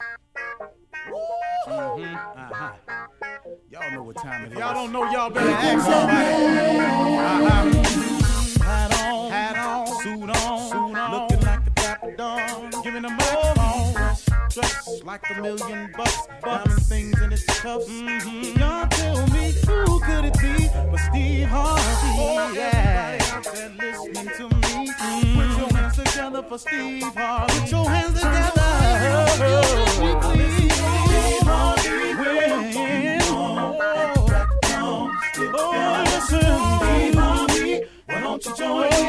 Y'all know what time it is. Y'all don't know, y'all better ask somebody. Hat on, suit on, looking like a dapper dog, giving a microphone, dressed like $1 million, diamond things in his cuffs. Y'all tell me who could it be but Steve Harvey? Everybody out there listening to me, put your hands together for Steve Harvey. Put your hands together. Steve Harvey, listen, Steve Harvey, why don't you join me?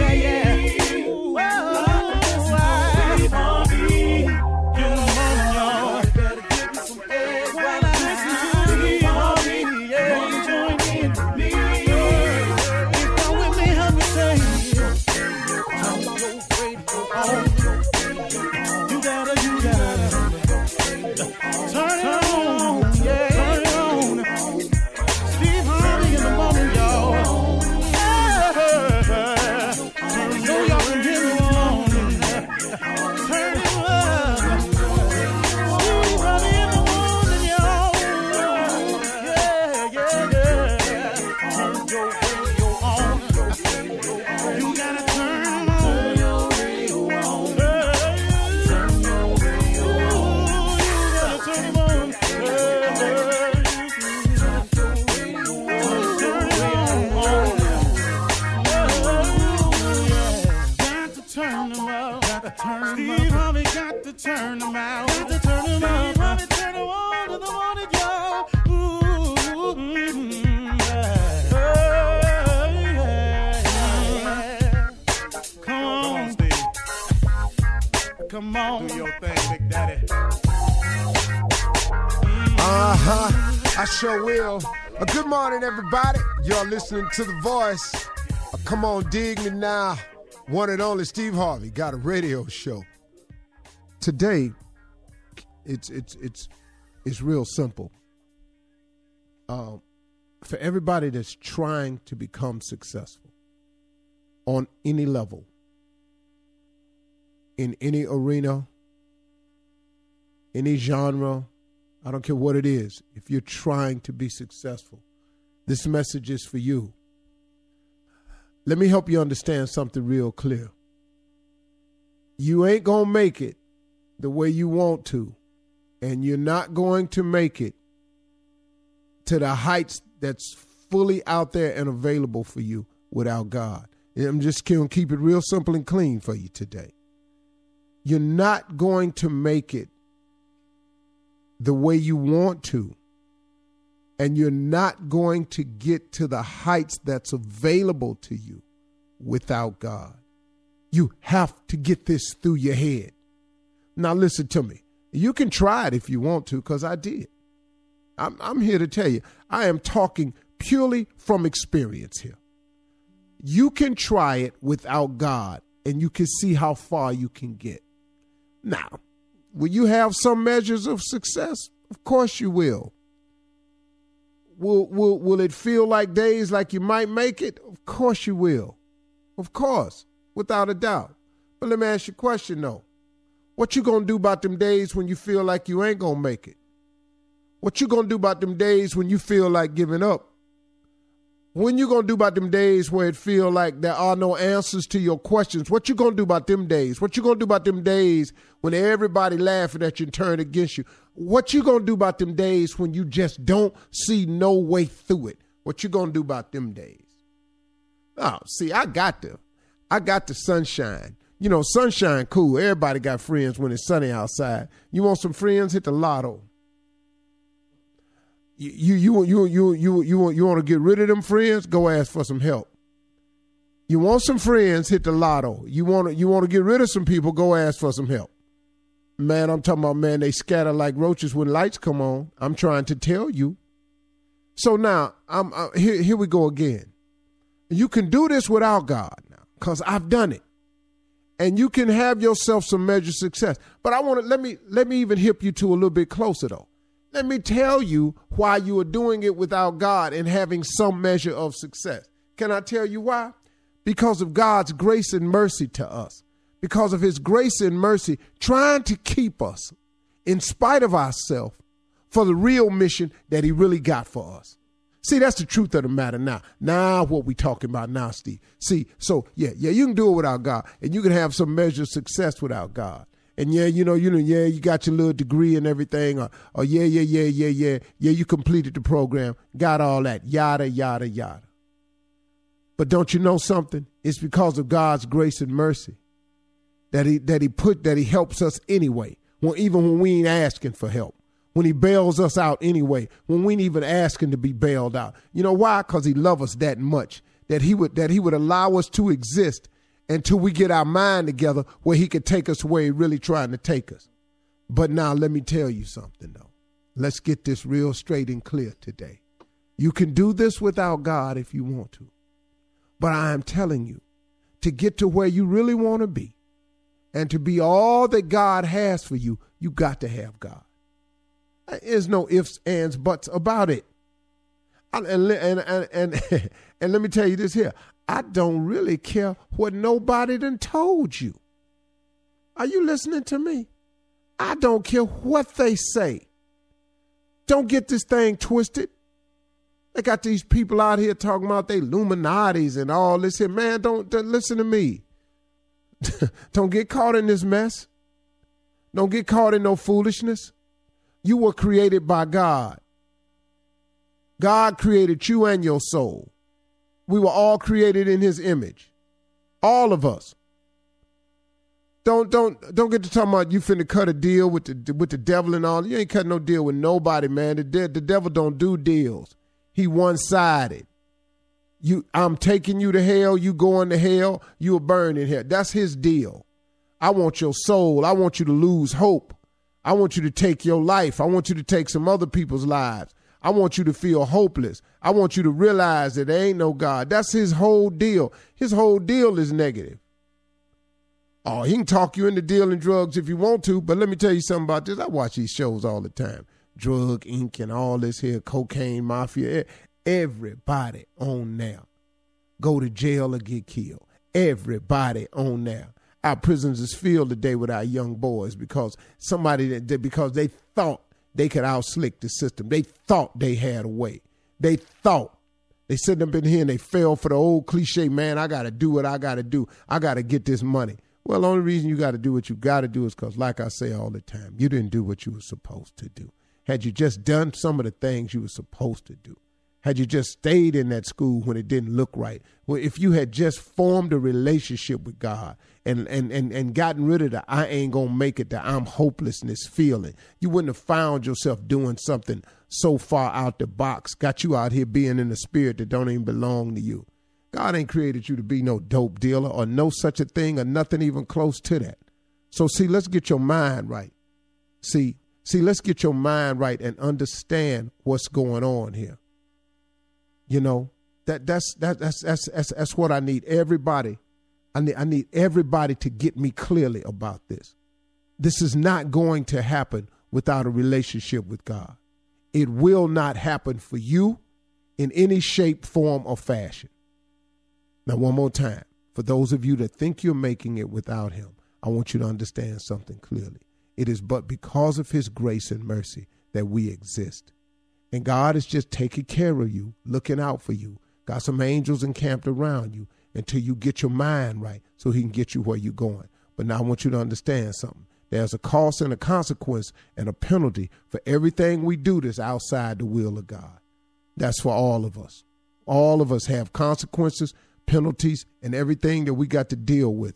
Steve Harvey, come on, y'all. You better give me some eggs while I listen to Steve Harvey. Won't you join in with me? If you're with me, help me say, turn your radio on. You gotta turn it on, yeah. Turn it on. Steve Harvey in the morning, y'all. So y'all can hear me on. Turn it up. Steve Harvey in the morning, y'all. Yeah. Turn your radio on. You gotta turn your radio on. Turn your radio on. You gotta turn it on. Steve Harvey got to turn them out. Got to turn them out. Steve Harvey turn them on to the morning, y'all. Come on, Steve. Come on. Do your thing, Big Daddy. I sure will. Good morning, everybody. You're listening to The Voice. Come on, dig me now. One and only Steve Harvey got a radio show. Today, it's real simple. For everybody that's trying to become successful on any level, in any arena, any genre, I don't care what it is. If you're trying to be successful, this message is for you. Let me help you understand something real clear. You ain't going to make it the way you want to, and you're not going to make it to the heights that's fully out there and available for you without God. I'm just going to keep it real simple and clean for you today. You're not going to make it the way you want to, and you're not going to get to the heights that's available to you without God. You have to get this through your head. Now listen to me. You can try it if you want to, because I did. I'm here to tell you, I am talking purely from experience here. You can try it without God, and you can see how far you can get. Now, will you have some measures of success? Of course you will. Will it feel like days like you might make it? Of course you will. Of course, without a doubt. But let me ask you a question, though. What you going to do about them days when you feel like you ain't going to make it? What you going to do about them days when you feel like giving up? When you going to do about them days where it feel like there are no answers to your questions? What you going to do about them days? What you going to do about them days when everybody laughing at you and turn against you? What you going to do about them days when you just don't see no way through it? What you going to do about them days? Oh, see, I got the sunshine. You know, sunshine cool. Everybody got friends when it's sunny outside. You want some friends? Hit the lotto. You want to get rid of them friends? Go ask for some help. You want some friends? Hit the lotto. You want to get rid of some people? Go ask for some help. Man, I'm talking about, man, they scatter like roaches when lights come on. I'm trying to tell you. So now, here we go again. You can do this without God now, because I've done it. And you can have yourself some measure of success. But I want to let me even hip you to a little bit closer, though. Let me tell you why you are doing it without God and having some measure of success. Can I tell you why? Because of God's grace and mercy to us. Because of his grace and mercy trying to keep us in spite of ourselves for the real mission that he really got for us. See, that's the truth of the matter now. Now what we talking about now, Steve. See, so yeah, you can do it without God, and you can have some measure of success without God. And you got your little degree and everything, or you completed the program, got all that, yada, yada, yada. But don't you know something? It's because of God's grace and mercy that he helps us anyway, even when we ain't asking for help. When he bails us out anyway, when we ain't even asking to be bailed out. You know why? Because he loves us that much, that he would allow us to exist until we get our mind together where he could take us where he's really trying to take us. But now let me tell you something, though. Let's get this real straight and clear today. You can do this without God if you want to. But I am telling you, to get to where you really want to be and to be all that God has for you, you got to have God. There's no ifs, ands, buts about it. And let me tell you this here. I don't really care what nobody done told you. Are you listening to me? I don't care what they say. Don't get this thing twisted. They got these people out here talking about they Illuminatis and all this here. Man, don't listen to me. Don't get caught in this mess. Don't get caught in no foolishness. You were created by God. God created you and your soul. We were all created in his image. All of us. Don't get to talking about you finna cut a deal with the devil and all. You ain't cutting no deal with nobody, man. The devil don't do deals. He one-sided. I'm taking you to hell, you going to hell, you'll burn in hell. That's his deal. I want your soul. I want you to lose hope. I want you to take your life. I want you to take some other people's lives. I want you to feel hopeless. I want you to realize that there ain't no God. That's his whole deal. His whole deal is negative. Oh, he can talk you into dealing drugs if you want to, but let me tell you something about this. I watch these shows all the time. Drug Inc. and all this here, cocaine mafia. Everybody on there go to jail or get killed. Everybody on there. Our prisons is filled today with our young boys because because they thought they could outslick the system. They thought they had a way. They thought. They sitting up in here and they fell for the old cliche, man, I got to do what I got to do. I got to get this money. Well, the only reason you got to do what you got to do is because, like I say all the time, you didn't do what you were supposed to do. Had you just done some of the things you were supposed to do, had you just stayed in that school when it didn't look right, well, if you had just formed a relationship with God and gotten rid of the I ain't going to make it, the I'm hopelessness feeling, you wouldn't have found yourself doing something so far out the box, got you out here being in the spirit that don't even belong to you. God ain't created you to be no dope dealer or no such a thing or nothing even close to that. So, see, let's get your mind right. See, let's get your mind right and understand what's going on here. You know, that's what I need everybody. I need everybody to get me clearly about this. This is not going to happen without a relationship with God. It will not happen for you in any shape, form, or fashion. Now, one more time, for those of you that think you're making it without him, I want you to understand something clearly. It is but because of his grace and mercy that we exist. And God is just taking care of you, looking out for you, got some angels encamped around you until you get your mind right so he can get you where you're going. But now I want you to understand something. There's a cost and a consequence and a penalty for everything we do that's outside the will of God. That's for all of us. All of us have consequences, penalties, and everything that we got to deal with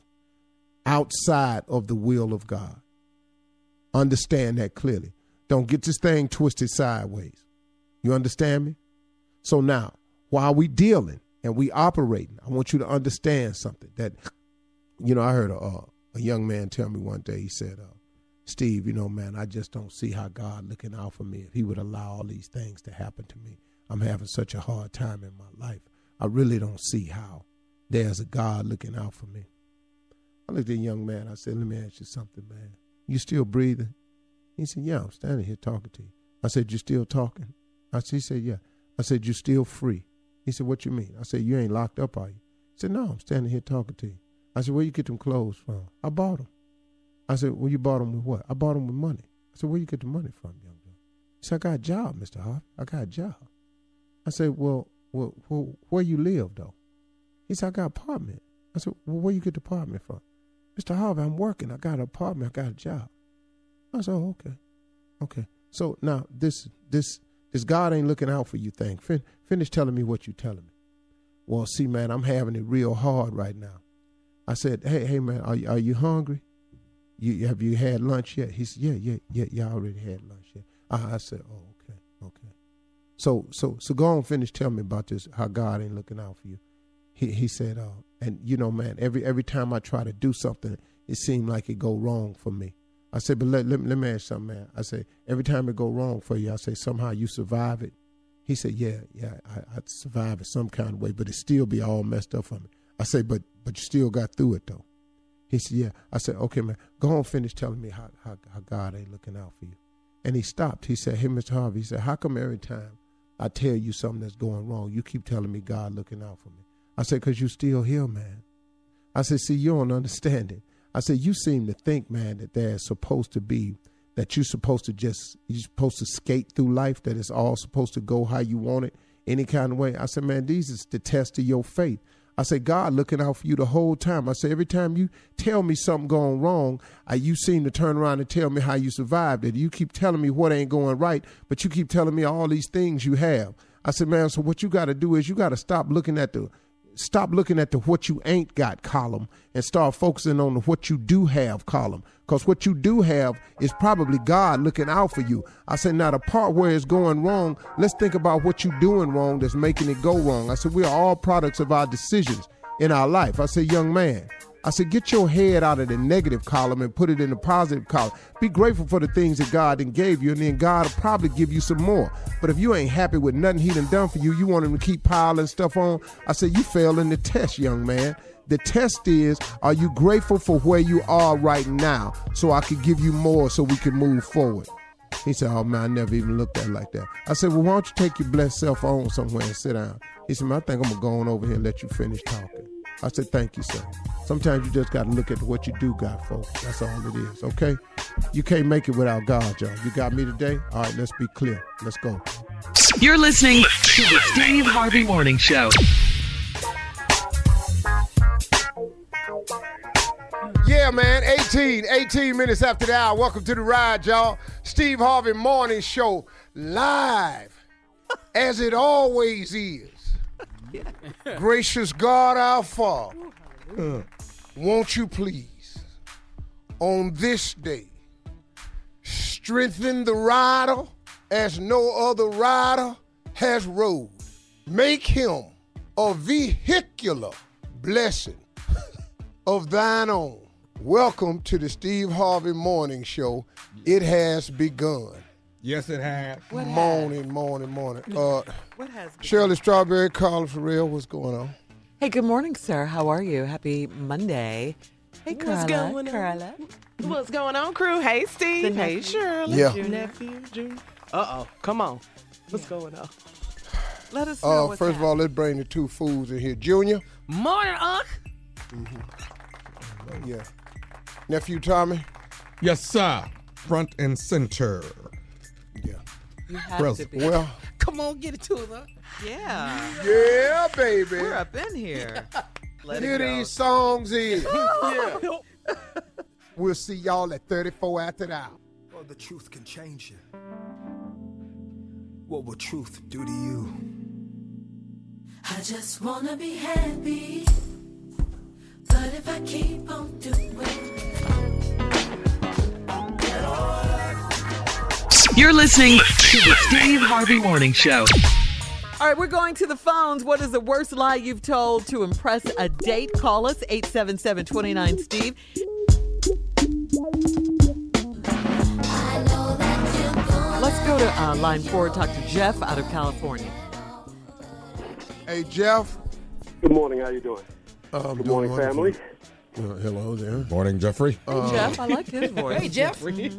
outside of the will of God. Understand that clearly. Don't get this thing twisted sideways. You understand me? So now, while we dealing and we operating, I want you to understand something that, you know, I heard a young man tell me one day, he said, Steve, you know, man, I just don't see how God looking out for me if he would allow all these things to happen to me. I'm having such a hard time in my life. I really don't see how there's a God looking out for me. I looked at the young man. I said, let me ask you something, man. You still breathing? He said, yeah, I'm standing here talking to you. I said, you still talking? He said, yeah. I said, you still free? He said, what you mean? I said, you ain't locked up, are you? He said, no, I'm standing here talking to you. I said, where you get them clothes from? I bought them. I said, well, you bought them with what? I bought them with money. I said, where you get the money from, young man? He said, I got a job, Mr. Harvey. I got a job. I said, well, where you live, though? He said, I got an apartment. I said, well, where you get the apartment from? Mr. Harvey, I'm working. I got an apartment. I got a job. I said, oh, okay. Okay. So now this God ain't looking out for you thing. Finish telling me what you telling me. Well, see, man, I'm having it real hard right now. I said, hey, man, are you hungry? Have you had lunch yet? He said, yeah, I already had lunch yet. I said, oh, okay. So go on, finish telling me about this, how God ain't looking out for you. He said, and you know, man, every time I try to do something, it seemed like it go wrong for me. I said, but let me ask you something, man. I say, every time it go wrong for you, I say, somehow you survive it. He said, yeah, I survive it some kind of way, but it still be all messed up for me. I say, but you still got through it, though. He said, yeah. I said, okay, man, go on, finish telling me how God ain't looking out for you. And he stopped. He said, hey, Mr. Harvey, he said, how come every time I tell you something that's going wrong, you keep telling me God looking out for me? I said, because you still here, man. I said, see, you don't understand it. I said, you seem to think, man, that there's supposed to be, that you're supposed to skate through life, that it's all supposed to go how you want it, any kind of way. I said, man, these is the test of your faith. I said, God looking out for you the whole time. I said, every time you tell me something going wrong, you seem to turn around and tell me how you survived it. You keep telling me what ain't going right, but you keep telling me all these things you have. I said, man, so what you got to do is you got to stop looking at the what you ain't got column and start focusing on the what you do have column. Because what you do have is probably God looking out for you. I said, now the part where it's going wrong, let's think about what you're doing wrong that's making it go wrong. I said, we are all products of our decisions in our life. I said, young man, I said, get your head out of the negative column and put it in the positive column. Be grateful for the things that God done gave you, and then God will probably give you some more. But if you ain't happy with nothing he done done for you, you want him to keep piling stuff on, I said, you failing the test, young man. The test is, are you grateful for where you are right now so I could give you more so we can move forward? He said, oh, man, I never even looked at it like that. I said, well, why don't you take your blessed self on somewhere and sit down? He said, man, I think I'm going to go on over here and let you finish talking. I said, thank you, sir. Sometimes you just got to look at what you do got, folks. That's all it is, okay? You can't make it without God, y'all. You got me today? All right, let's be clear. Let's go. You're listening to the Steve Harvey Morning Show. Yeah, man, 18 minutes after the hour. Welcome to the ride, y'all. Steve Harvey Morning Show, live, as it always is. Gracious God, our Father, won't you please, on this day, strengthen the rider as no other rider has rode. Make him a vehicular blessing of thine own. Welcome to the Steve Harvey Morning Show. It has begun. Yes, it has. Morning. What has Shirley Strawberry, Carla Farrell, what's going on? Hey, good morning, sir. How are you? Happy Monday. Hey, Carla. What's going on? What's going on, crew? Hey, Steve. Hey, Shirley. Yeah. Your nephew, Junior. Uh-oh. Come on. What's going on? Let us know what's First of all, let's bring the two fools in here. Junior. Morning, Unc. Yeah. Nephew Tommy. Yes, sir. Front and center. Yeah. You have Present. to be. Well, Come on, get it to us, Unc. Yeah. yeah, baby. We're up in here. Let Hear it go. these songs in. Yeah. We'll see y'all at 34 after the hour. Oh, the truth can change you. What will truth do to you? I just wanna be happy, but if I keep on doing You're listening to the Steve Harvey Morning Show. All right, we're going to the phones. What is the worst lie you've told to impress a date? Call us, 877-29-STEVE. Let's go to line 4 and talk to Jeff out of California. Hey, Jeff. Good morning. How you doing? I'm Good doing morning, family. Hello there. Morning, Jeffrey. Hey, Jeff, I like his voice. Hey, Jeff.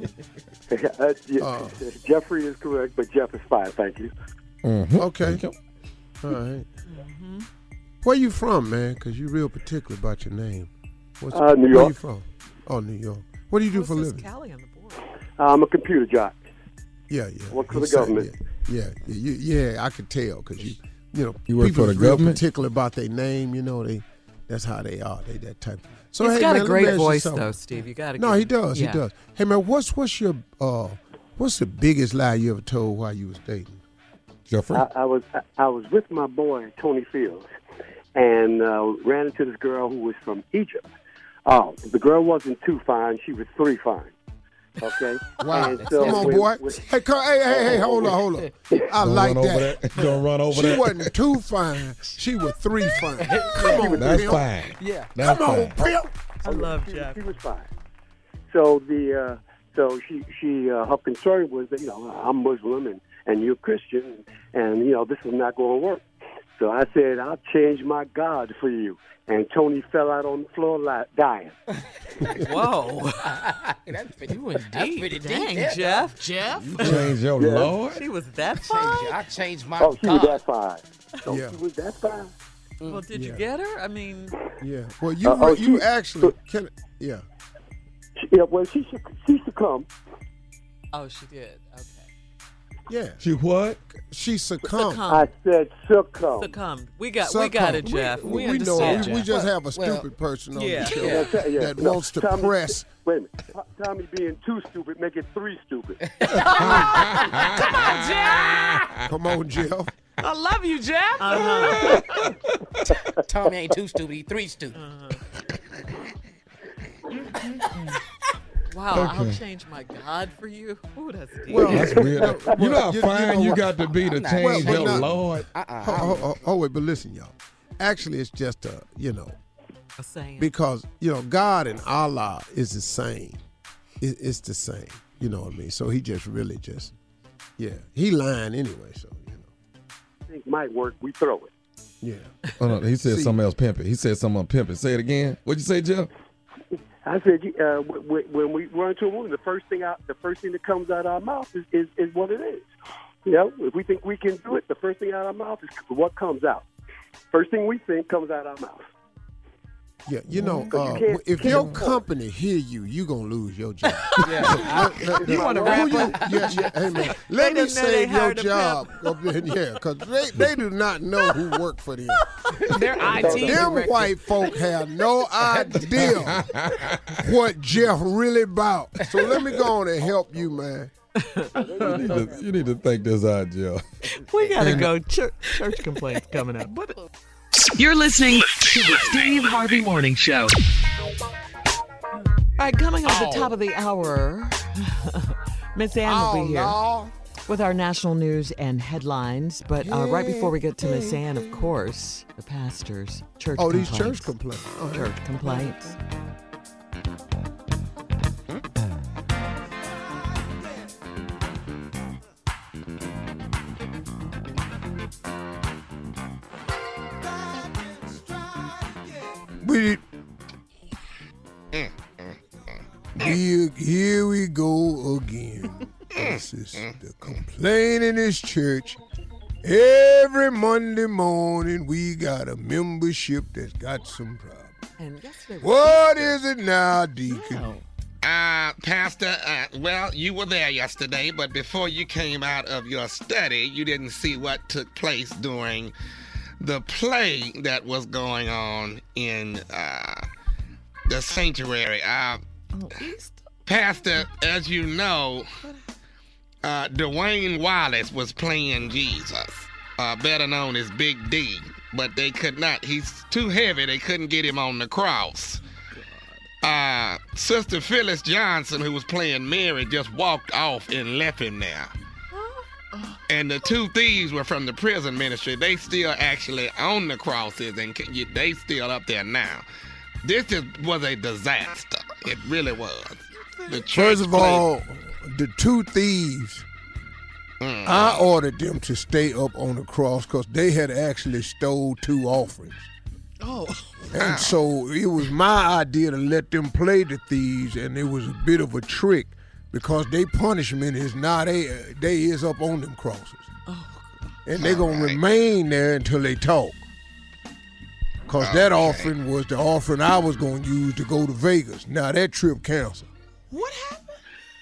Jeffrey is correct, but Jeff is fine. Thank you. Mm-hmm. Okay. All right. Where you from, man? Because you're real particular about your name. New Where York. you from? Oh, New York. What do you do for a living? Cali on the board? I'm a computer jock. Yeah. Work for the government. Yeah, I could tell because you work for the government. Particular about their name, that's how they are. They that type. So He's hey, got man, a great let me ask you voice, something. though, Steve. You got to. No, he does. Yeah. He does. Hey man, what's the biggest lie you ever told while you was dating? Jeffrey? I was with my boy Tony Fields, and ran into this girl who was from Egypt. Oh, the girl wasn't 2 fine; she was 3 fine. Okay. Wow. And so Come on, boy. Hey, hold on. I like that. Don't run over that. She wasn't 2 fine; she was 3 fine. Come on, That's Pimp. fine. Yeah. That's Come on, fine. Pimp. I love Jeff. She was fine. So she her concern was that I'm Muslim and you're Christian and this is not going to work. So I said I'll change my God for you. And Tony fell out on the floor dying. Whoa. That's pretty Dang, deep. Jeff. You changed your Lord? She was that fine? I changed my Oh, she was God. that fine. So Yeah. she was that fine. Well, did you get her? I mean, Yeah. Well, you actually can. Yeah. She succumbed. oh, she did. Okay. Yeah. She what? She succumbed. I said succumb. Succumbed. We got it, Jeff. We understand, know. Jeff. We just have a stupid person on Yeah. the show Yeah. that No, wants to Tommy- press. Wait a minute. Tommy being 2 stupid, make it 3 stupid. Come on, Jeff. I love you, Jeff. Tommy ain't 2 stupid, he 3 stupid. Wow, I'll change my God for you. Ooh, that's deep. Well, That's weird. You know how you fine know you what? got to be to not- change Well, your but not- Lord? Oh, wait, but listen, y'all. Actually, it's just a saying. because God and Allah is the same. It's the same. You know what I mean? So he just really he lying anyway. So I think might work. We throw it. yeah. Oh, no, he said something else pimping. He said something on pimping. Say it again. What'd you say, Jeff? I said when we run into a woman, the first thing that comes out of our mouth is what it is. If we think we can do it, the first thing out of our mouth is what comes out. First thing we think comes out of our mouth. Yeah, if you your can't- company hear you gonna lose your job. You want to wrap up? Yeah, hey man, let me didn't know they save your hired a job up in here, because they do not know who work for them. Their IT Them director. white folk have no idea what Jeff really about. So let me go on and help you, man. You need to think this out, Jeff. We got to go. Church complaints coming up. You're listening to the Steve Harvey Morning Show. All right, coming up at the top of the hour, Miss Ann will be here with our national news and headlines. But right before we get to Miss Ann, of course, the pastors, church complaints. These church complaints. Church complaints. Here we go again. This is the complaint in this church. Every Monday morning, we got a membership that's got some problems. And yesterday, What is it now, Deacon? Pastor, well, you were there yesterday, but before you came out of your study, you didn't see what took place during the play that was going on in the sanctuary. Pastor, as you know, Dwayne Wallace was playing Jesus, better known as Big D, but they could not. He's too heavy. They couldn't get him on the cross. Sister Phyllis Johnson, who was playing Mary, just walked off and left him there. And the 2 thieves were from the prison ministry. They still actually on the crosses, and they still up there now. This was a disaster. It really was. First of all, the 2 thieves, I ordered them to stay up on the cross because they had actually stole 2 offerings. Oh. And so it was my idea to let them play the thieves, and it was a bit of a trick because their punishment is not they is up on them crosses. Oh. And they're going to remain there until they talk. Because that offering was the offering I was going to use to go to Vegas. Now that trip canceled. What happened?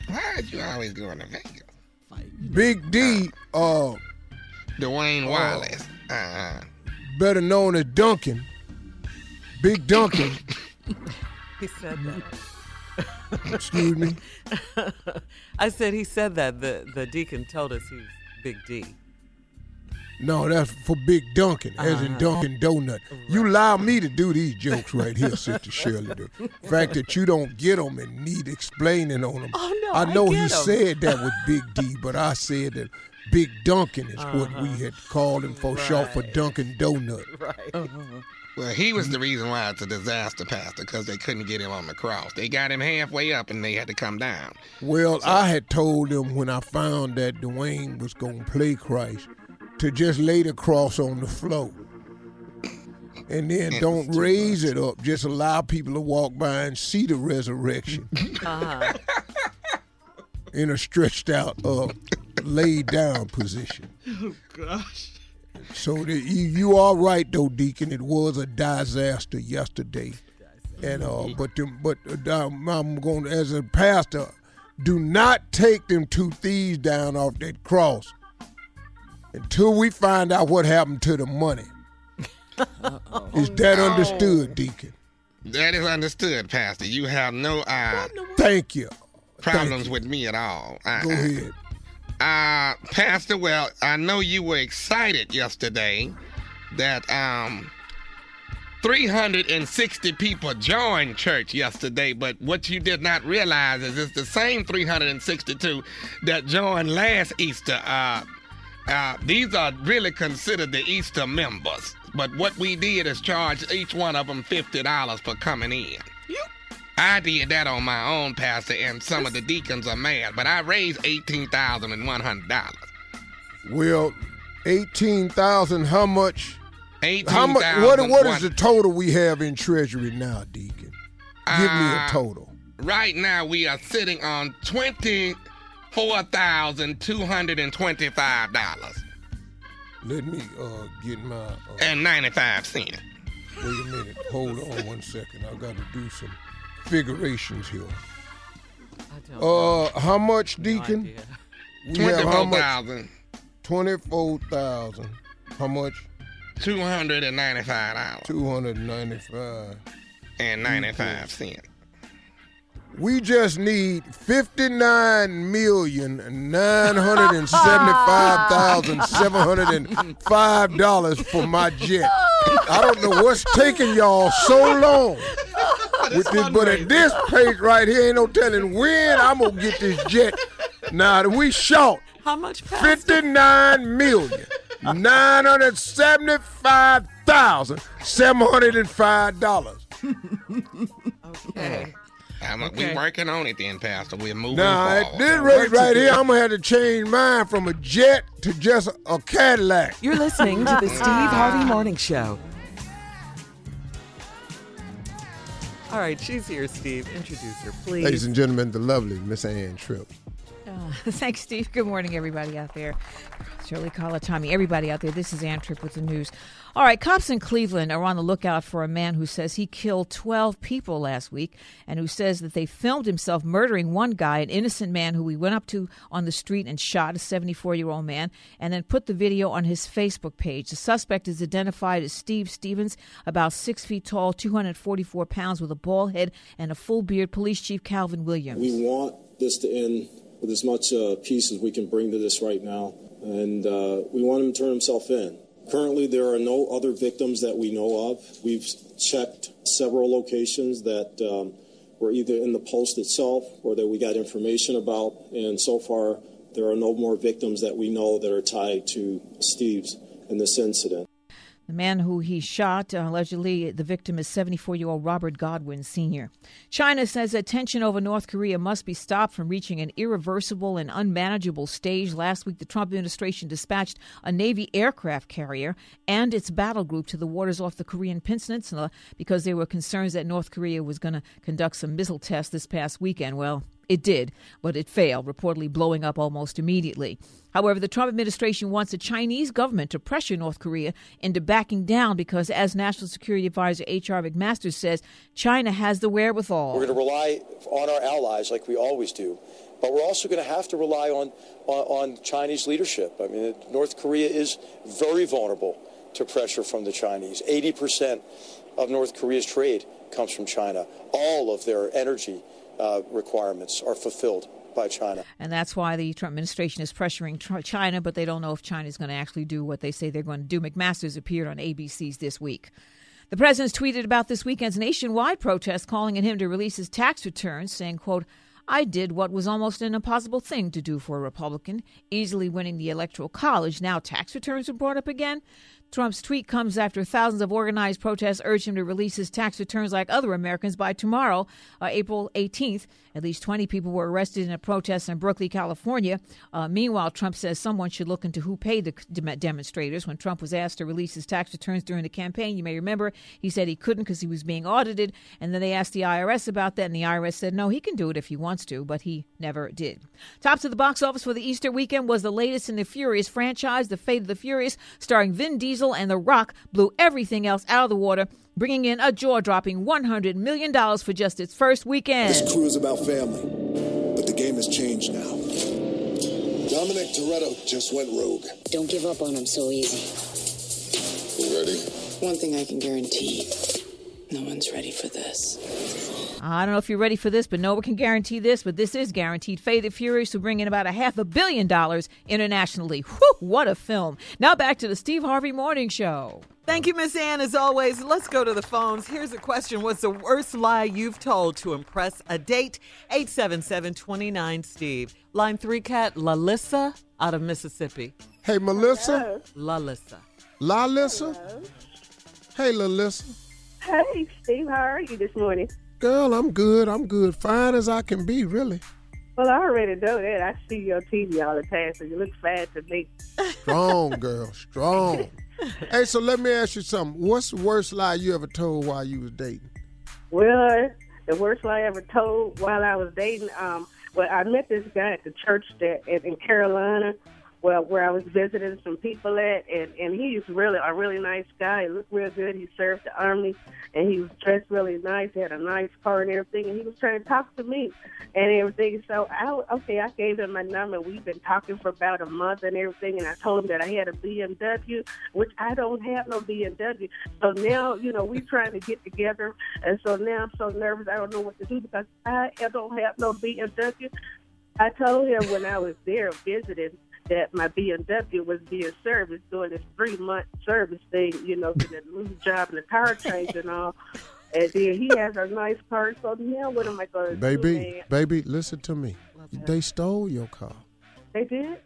Why are you always going to Vegas? Big D, Dwayne Wallace. better known as Duncan. Big Duncan. He said that. Excuse me? I said he said that. The deacon told us he's Big D. No, that's for Big Duncan, as in Dunkin' Donut. Right. You allow me to do these jokes right here, Sister Shirley. The fact that you don't get them and need explaining on them. Oh, no, I know he said that with Big D, but I said that Big Duncan is what we had called him for short for Dunkin' Donut. Right. Well, he was the reason why it's a disaster, Pastor, because they couldn't get him on the cross. They got him halfway up, and they had to come down. Well, I had told them when I found that Dwayne was going to play Christ to just lay the cross on the floor. And then don't raise it up. Just allow people to walk by and see the resurrection. In a stretched out, laid down position. Oh, gosh. So you are right, though, Deacon. It was a disaster yesterday. And I'm going, as a pastor, do not take them two thieves down off that cross until we find out what happened to the money. Is that understood, Deacon? That is understood, Pastor. You have no Thank you. Problems with me at all. Go ahead. Pastor, well, I know you were excited yesterday that 360 people joined church yesterday, but what you did not realize is it's the same 362 that joined last Easter. These are really considered the Easter members, but what we did is charge each one of them $50 for coming in. I did that on my own, Pastor, and some of the deacons are mad, but I raised $18,100. Well, $18,000, how much? $18,000. What is the total we have in Treasury now, Deacon? Give me a total. Right now, we are sitting on $24,225. Let me get my... and 95 cents. Wait a minute. Hold on 1 second. I got to do some figurations here. How much, Deacon? We have how much? 24,000. How much? $295. $295. And 95 cents. We just need $59,975,705 for my jet. I don't know what's taking y'all so long with this, but at this pace right here, ain't no telling when I'm gonna get this jet. Now we short. How much? $59,975,705. Okay. We're working on it then, Pastor. We're moving now, forward. At this rate right here, I'm going to have to change mine from a jet to just a Cadillac. You're listening to the Steve Harvey Morning Show. All right, she's here, Steve. Introduce her, please. Ladies and gentlemen, the lovely Miss Ann Tripp. Thanks, Steve. Good morning, everybody out there. Shirley, Carla, Tommy, everybody out there. This is Ann Tripp with the news. All right, cops in Cleveland are on the lookout for a man who says he killed 12 people last week and who says that they filmed himself murdering one guy, an innocent man who he went up to on the street and shot, a 74-year-old man, and then put the video on his Facebook page. The suspect is identified as Steve Stevens, about 6 feet tall, 244 pounds, with a bald head and a full beard. Police Chief Calvin Williams. We want this to end with as much peace as we can bring to this right now, and we want him to turn himself in. Currently, there are no other victims that we know of. We've checked several locations that were either in the post itself or that we got information about, and so far there are no more victims that we know that are tied to Steve's in this incident. The man who he shot, allegedly the victim is 74-year-old Robert Godwin Sr. China says that tension over North Korea must be stopped from reaching an irreversible and unmanageable stage. Last week, the Trump administration dispatched a Navy aircraft carrier and its battle group to the waters off the Korean Peninsula because there were concerns that North Korea was going to conduct some missile tests this past weekend. Well, it did, but it failed, reportedly blowing up almost immediately. However, the Trump administration wants the Chinese government to pressure North Korea into backing down because, as National Security Advisor H.R. McMaster says, China has the wherewithal. We're going to rely on our allies like we always do But we're also going to have to rely on Chinese leadership. I mean, North Korea is very vulnerable to pressure from the Chinese. 80% of North Korea's trade comes from China. All of their energy requirements are fulfilled by China. And that's why the Trump administration is pressuring China, but they don't know if China is going to actually do what they say they're going to do. McMaster's appeared on ABC's This Week. The president's tweeted about this weekend's nationwide protest, calling on him to release his tax returns, saying, quote, "I did what was almost an impossible thing to do for a Republican, easily winning the Electoral College. Now tax returns are brought up again?" Trump's tweet comes after thousands of organized protests urged him to release his tax returns like other Americans by tomorrow, April 18th. At least 20 people were arrested in a protest in Berkeley, California. Meanwhile, Trump says someone should look into who paid the demonstrators. When Trump was asked to release his tax returns during the campaign, you may remember, he said he couldn't because he was being audited. And then they asked the IRS about that, and the IRS said, no, he can do it if he wants to, but he never did. Tops of the box office for the Easter weekend was the latest in the Furious franchise, The Fate of the Furious, starring Vin Diesel and The Rock, blew everything else out of the water, bringing in a jaw-dropping $100 million for just its first weekend. This crew is about family, but the game has changed now. Dominic Toretto just went rogue. Don't give up on him so easy. You ready? One thing I can guarantee, no one's ready for this. I don't know if you're ready for this, but no one can guarantee this, but this is guaranteed. Fate of the Furious will bring in about $500 million internationally. Whew, what a film. Now back to the Steve Harvey Morning Show. Thank you, Miss Ann, as always. Let's go to the phones. Here's a question. What's the worst lie you've told to impress a date? 877-29-STEVE. Line 3 cat, Lalissa out of Mississippi. Hey, Melissa. Lalissa. Lalissa? Hey, Lalissa. Hey, Steve. How are you this morning? Girl, I'm good. I'm good. Fine as I can be, really. Well, I already know that. I see you on TV all the time, so you look fine to me. Strong, girl. Strong. Hey, so let me ask you something. What's the worst lie you ever told while you was dating? Well, the worst lie I ever told while I was dating, well, I met this guy at the church in Carolina, where I was visiting some people at, and he's really a really nice guy. He looked real good. He served the Army, and he was dressed really nice. He had a nice car and everything, and he was trying to talk to me and everything. So, I gave him my number. We've been talking for about a month and everything, and I told him that I had a BMW, which I don't have no BMW. So now, we're trying to get together, and so now I'm so nervous. I don't know what to do because I don't have no BMW. I told him when I was there visiting that my BMW was being serviced during this 3-month service thing, to the new job and the tire change and all. And then he has a nice car, so now what am I going to do, man? Baby, listen to me. They stole your car. They did?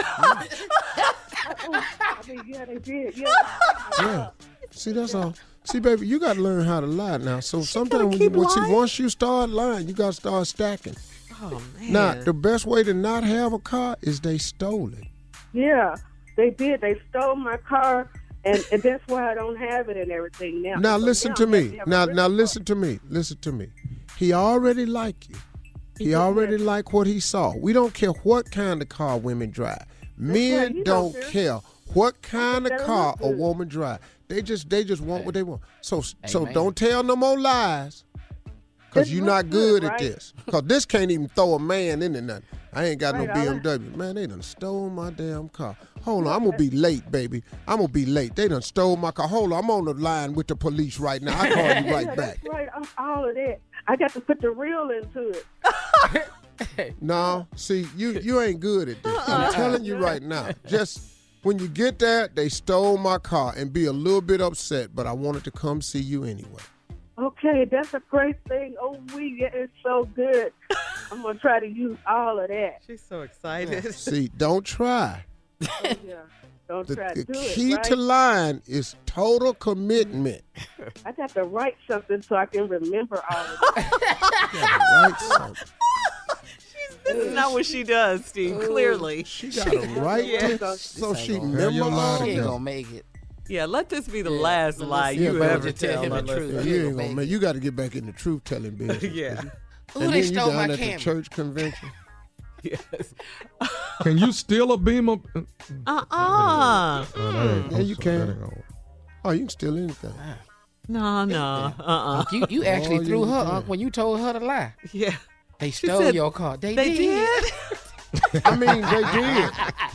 Yeah, they did. Yeah. See, that's all. See, baby, you got to learn how to lie now. So sometimes once you start lying, you got to start stacking. Oh, man. Now, the best way to not have a car is they stole it. Yeah, they did. They stole my car, and that's why I don't have it and everything now. Now, listen to me. Now, listen to me. Listen to me. He already like you. He already like what he saw. We don't care what kind of car women drive. Men don't care what kind of car a woman drive. They just want what they want. So don't tell no more lies. Because you're not good at this. Because this can't even throw a man into nothing. I ain't got no BMW. Man, they done stole my damn car. Hold on, I'm going to be late, baby. I'm going to be late. They done stole my car. Hold on, I'm on the line with the police right now. I'll call you right back. That's right, all of that. I got to put the real into it. No, see, you ain't good at this. I'm telling you right now. Just when you get there, they stole my car and be a little bit upset, but I wanted to come see you anyway. Okay, that's a great thing. Oh, it's so good. I'm going to try to use all of that. She's so excited. See, don't try. Oh, yeah. Don't try to do it, The key to lying is total commitment. I got to write something so I can remember all of it. Write something. This is not what she does, Steve, clearly. She got to write it so she memorizes. She ain't going to make it. Yeah, let this be the last lie you ever tell. Him the truth. You ain't gonna make. You got to get back in the truth telling business. Yeah. Ooh, they stole my at camera. the church convention. Yes. Can you steal a Beamer? Yeah, you can. Oh, you can steal anything. No. You actually threw her when you told her to lie. Yeah. They stole your car. They did? I mean, they did.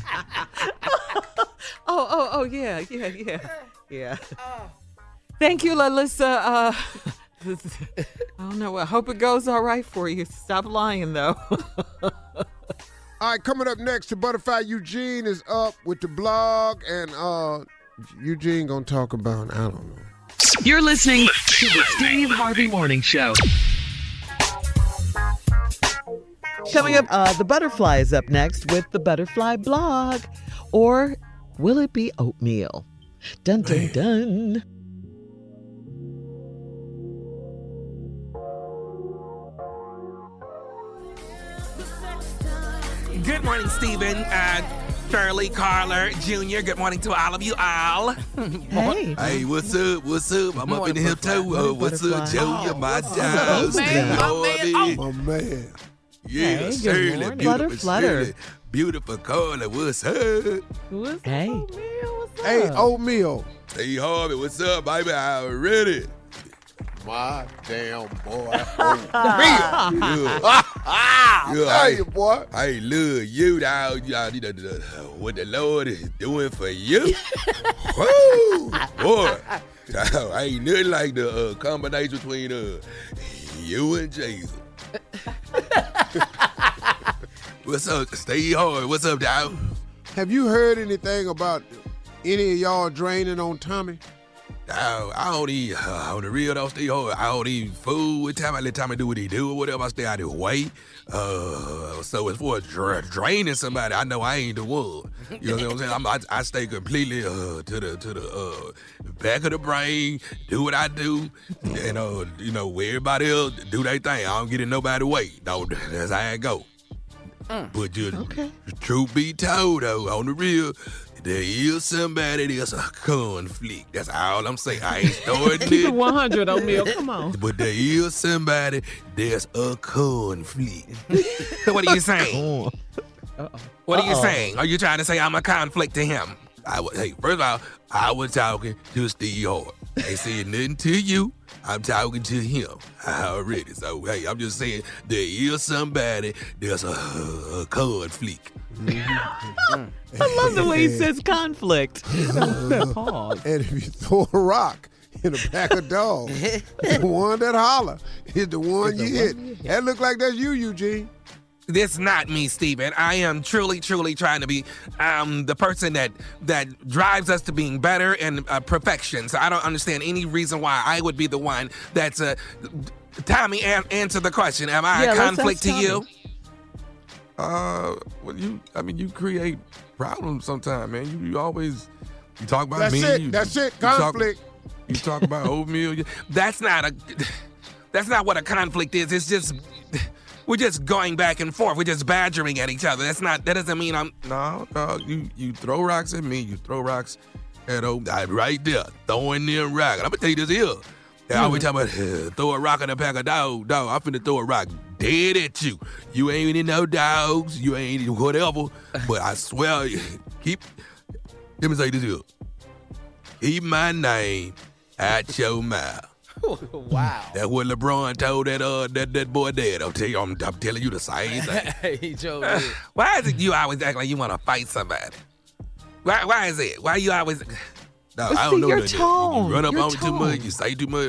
Oh, yeah. Thank you, Lalissa. I don't know. I hope it goes all right for you. Stop lying, though. All right, coming up next, the Butterfly Eugene is up with the blog, and Eugene gonna talk about, I don't know. You're listening to the Steve Harvey Morning Show. Coming up, the Butterfly is up next with the Butterfly blog. Or will it be oatmeal? Dun, dun, dun. Good morning, Stephen, Shirley, Carla, Jr. Good morning to all of you all. Hey. Hey, what's up? What's up? I'm up in the hill too. What's up, Joe? You're my dog. My man. Yeah, Hey, Shirley, good morning. beautiful Flutter. Shirley. Beautiful Carla, what's up? Hey. Hey, oatmeal. Hey, Harvey, what's up, baby? I'm ready. My damn boy. Hey, you, boy. Hey, look, you dog. What the Lord is doing for you. Woo, boy. Dog, ain't nothing like the combination between you and Jesus. What's up, Steve Harvey? What's up, dog? Have you heard anything about any of y'all draining on Tommy? I don't eat, on the real though, Steve Harvey, I don't eat food with Tommy. I let Tommy do what he do or whatever. I stay out of his way. So as far as draining somebody, I know I ain't the one. You know what I'm saying? I stay completely to the back of the brain, do what I do, and where everybody else do their thing. I don't get in nobody's way. No, that's how I go. But truth be told, though, on the real, there is somebody that's a conflict. That's all I'm saying. I ain't starting it. Keep it 100, O'Neal. Come on. But there is somebody that's a conflict. So what are you saying? What are you saying? Are you trying to say I'm a conflict to him? Hey, first of all, I was talking to Steve Harvey. Ain't saying nothing to you. I'm talking to him already. So, hey, I'm just saying there is somebody that's a conflict. I love the way he says conflict. And if you throw a rock in a pack of dogs, the one that holler is the one you hit. That look like that's you, Eugene. That's not me, Stephen. I am truly, truly trying to be the person that drives us to being better and perfection. So I don't understand any reason why I would be the one that's Tommy, answer the question. Am I a conflict to you? Well, you create problems sometimes, man. You always talk about that's me. That's it. Conflict. You talk about oatmeal. That's not what a conflict is. It's just we're just going back and forth. We're just badgering at each other. That doesn't mean I'm. No. You throw rocks at me. You throw rocks at oatmeal. Right there, throwing them rocks. I'm gonna tell you this here. I always talking about throw a rock in a pack of dogs. Dog, I'm finna throw a rock dead at you. You ain't in no dogs. You ain't whatever. But I swear, let me say this here. Keep my name out your mouth. Wow. That's what LeBron told that boy dad. I'm telling you the same thing. He told me. Why is it you always act like you want to fight somebody? Why is it? Why you always? No, I don't know your that. tone. You run up Your on me too tone. much. You say too much.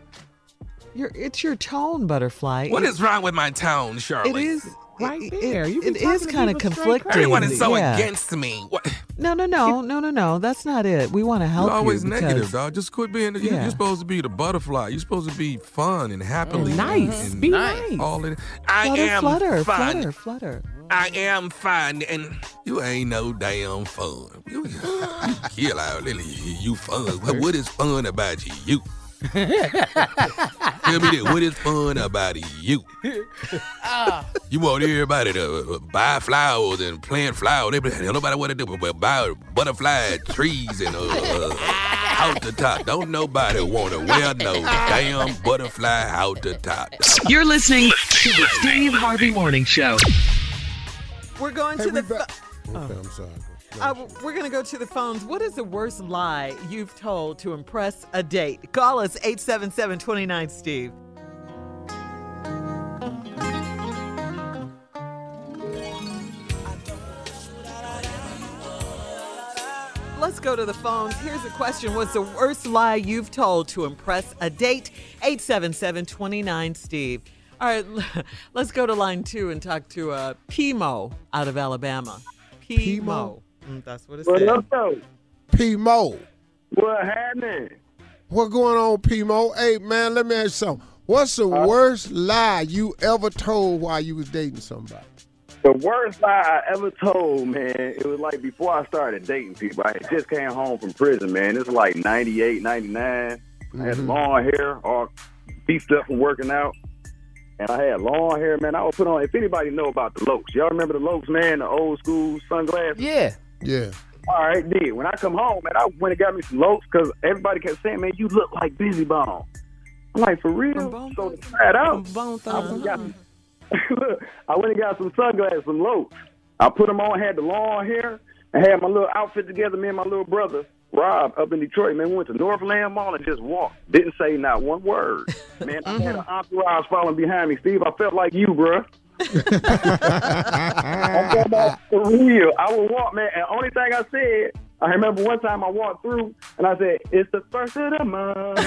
It's your tone, Butterfly. What is wrong with my tone, Shirley? It is right there. It is kind of conflicting. Everyone is so against me. What? No. That's not it. We want to help you. You're always because negative, dog. Just quit being. You're supposed to be the butterfly. You're supposed to be fun and happily nice. And be nice. All in. I am fun. Flutter. I am fun, and you ain't no damn fun. You kill out, Lily. You fun. What is fun about you? Tell me that. What is fun about you? You want everybody to buy flowers and plant flowers. Nobody want to do but buy butterfly trees and out the top. Don't nobody want to wear no damn butterfly out the top. You're listening to the Steve Harvey Morning Show. We're going to the. Okay, I'm sorry. We're going to go to the phones. What is the worst lie you've told to impress a date? Call us 877-29-STEVE. let's go to the phones. Here's a question. What's the worst lie you've told to impress a date? 877-29-STEVE. All right, let's go to line 2 and talk to P-Mo out of Alabama. P-Mo. That's what it says. What up, P-Mo? What happening? What going on, P-Mo? Hey, man, let me ask you something. What's the worst lie you ever told while you was dating somebody? The worst lie I ever told, man, it was like before I started dating people. I just came home from prison, man. It was like 98, 99. I had long hair, all beefed up from working out. And I had long hair, man. I would put on, if anybody know about the Lokes. Y'all remember the Lokes, man, the old school sunglasses? Yeah. Yeah. All right, did. When I come home, man, I went and got me some Lokes because everybody kept saying, man, you look like Busy Bone. I'm like, for real? So to try it out, I went and got some sunglasses, some Lokes. I put them on, had the long hair, and had my little outfit together, me and my little brother, Rob, up in Detroit. Man, we went to Northland Mall and just walked. Didn't say not one word. Man, I had an entourage following behind me. Steve, I felt like you, bruh. I felt like for real. I would walk, man, and only thing I said, I remember one time I walked through and I said, it's the first of the month.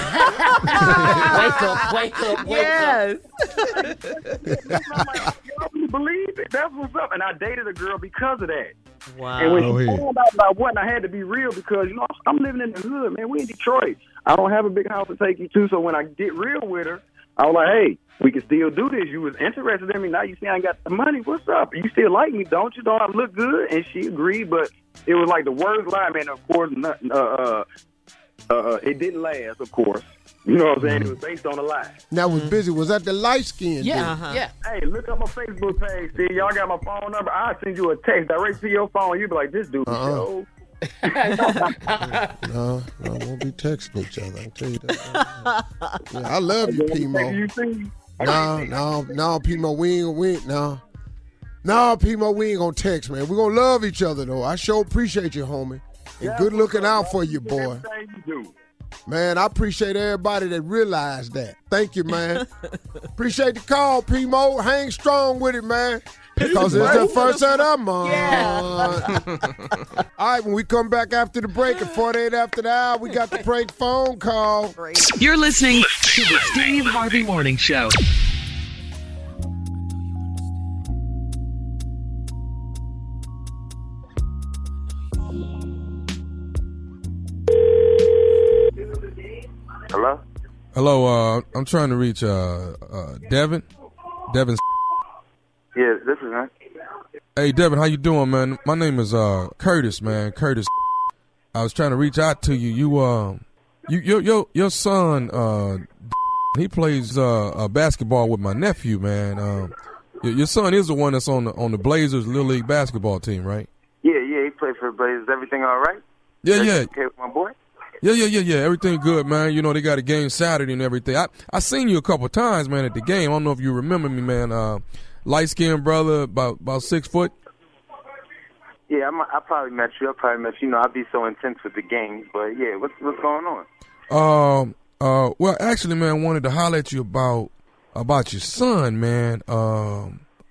Wake up. Yes. I'm like, y'all really believe it? That's what's up. And I dated a girl because of that. Wow. And when she found out about what, I had to be real because, you know, I'm living in the hood, man. We in Detroit. I don't have a big house to take you to. So when I get real with her, I was like, hey, we can still do this. You was interested in me. Now you see I ain't got the money. What's up? You still like me, don't you? Don't I look good? And she agreed, but it was like the worst lie, man. Of course, it didn't last, of course. You know what I'm saying? It was based on a lie. Now, was Busy. Was that the light skin? Yeah. Yeah. Hey, look up my Facebook page, Steve. Y'all got my phone number. I'll send you a text direct to your phone. You'll be like, this dude show. No, won't be texting each other. I tell you that. Yeah, I love you, P-Mo. No, P-Mo, we ain't P-Mo, we ain't gonna text, man. We're gonna love each other, though. I sure appreciate you, homie. And good looking out for you, boy. Man, I appreciate everybody that realized that. Thank you, man. Appreciate the call, P-Mo. Hang strong with it, man. Because it's the first of the month. Yeah. All right, when we come back after the break at 48 after the hour, we got the prank phone call. You're listening to the Steve Harvey Morning Show. Hello? Hello, I'm trying to reach Devin. Devin. Yeah, this is him. Hey, Devin, how you doing, man? My name is Curtis, man. Curtis. I was trying to reach out to you. Your son, he plays basketball with my nephew, man. Your son is the one that's on the Blazers Little League basketball team, right? Yeah, he played for the Blazers. Everything all right? Yeah. Okay with my boy? Yeah. Everything good, man. You know, they got a game Saturday and everything. I seen you a couple of times, man, at the game. I don't know if you remember me, man. Light-skinned brother, about 6 foot. Yeah, I probably met you. You know, I'd be so intense with the games, but yeah, what's going on? Well, actually, man, I wanted to holler at you about your son, man. Are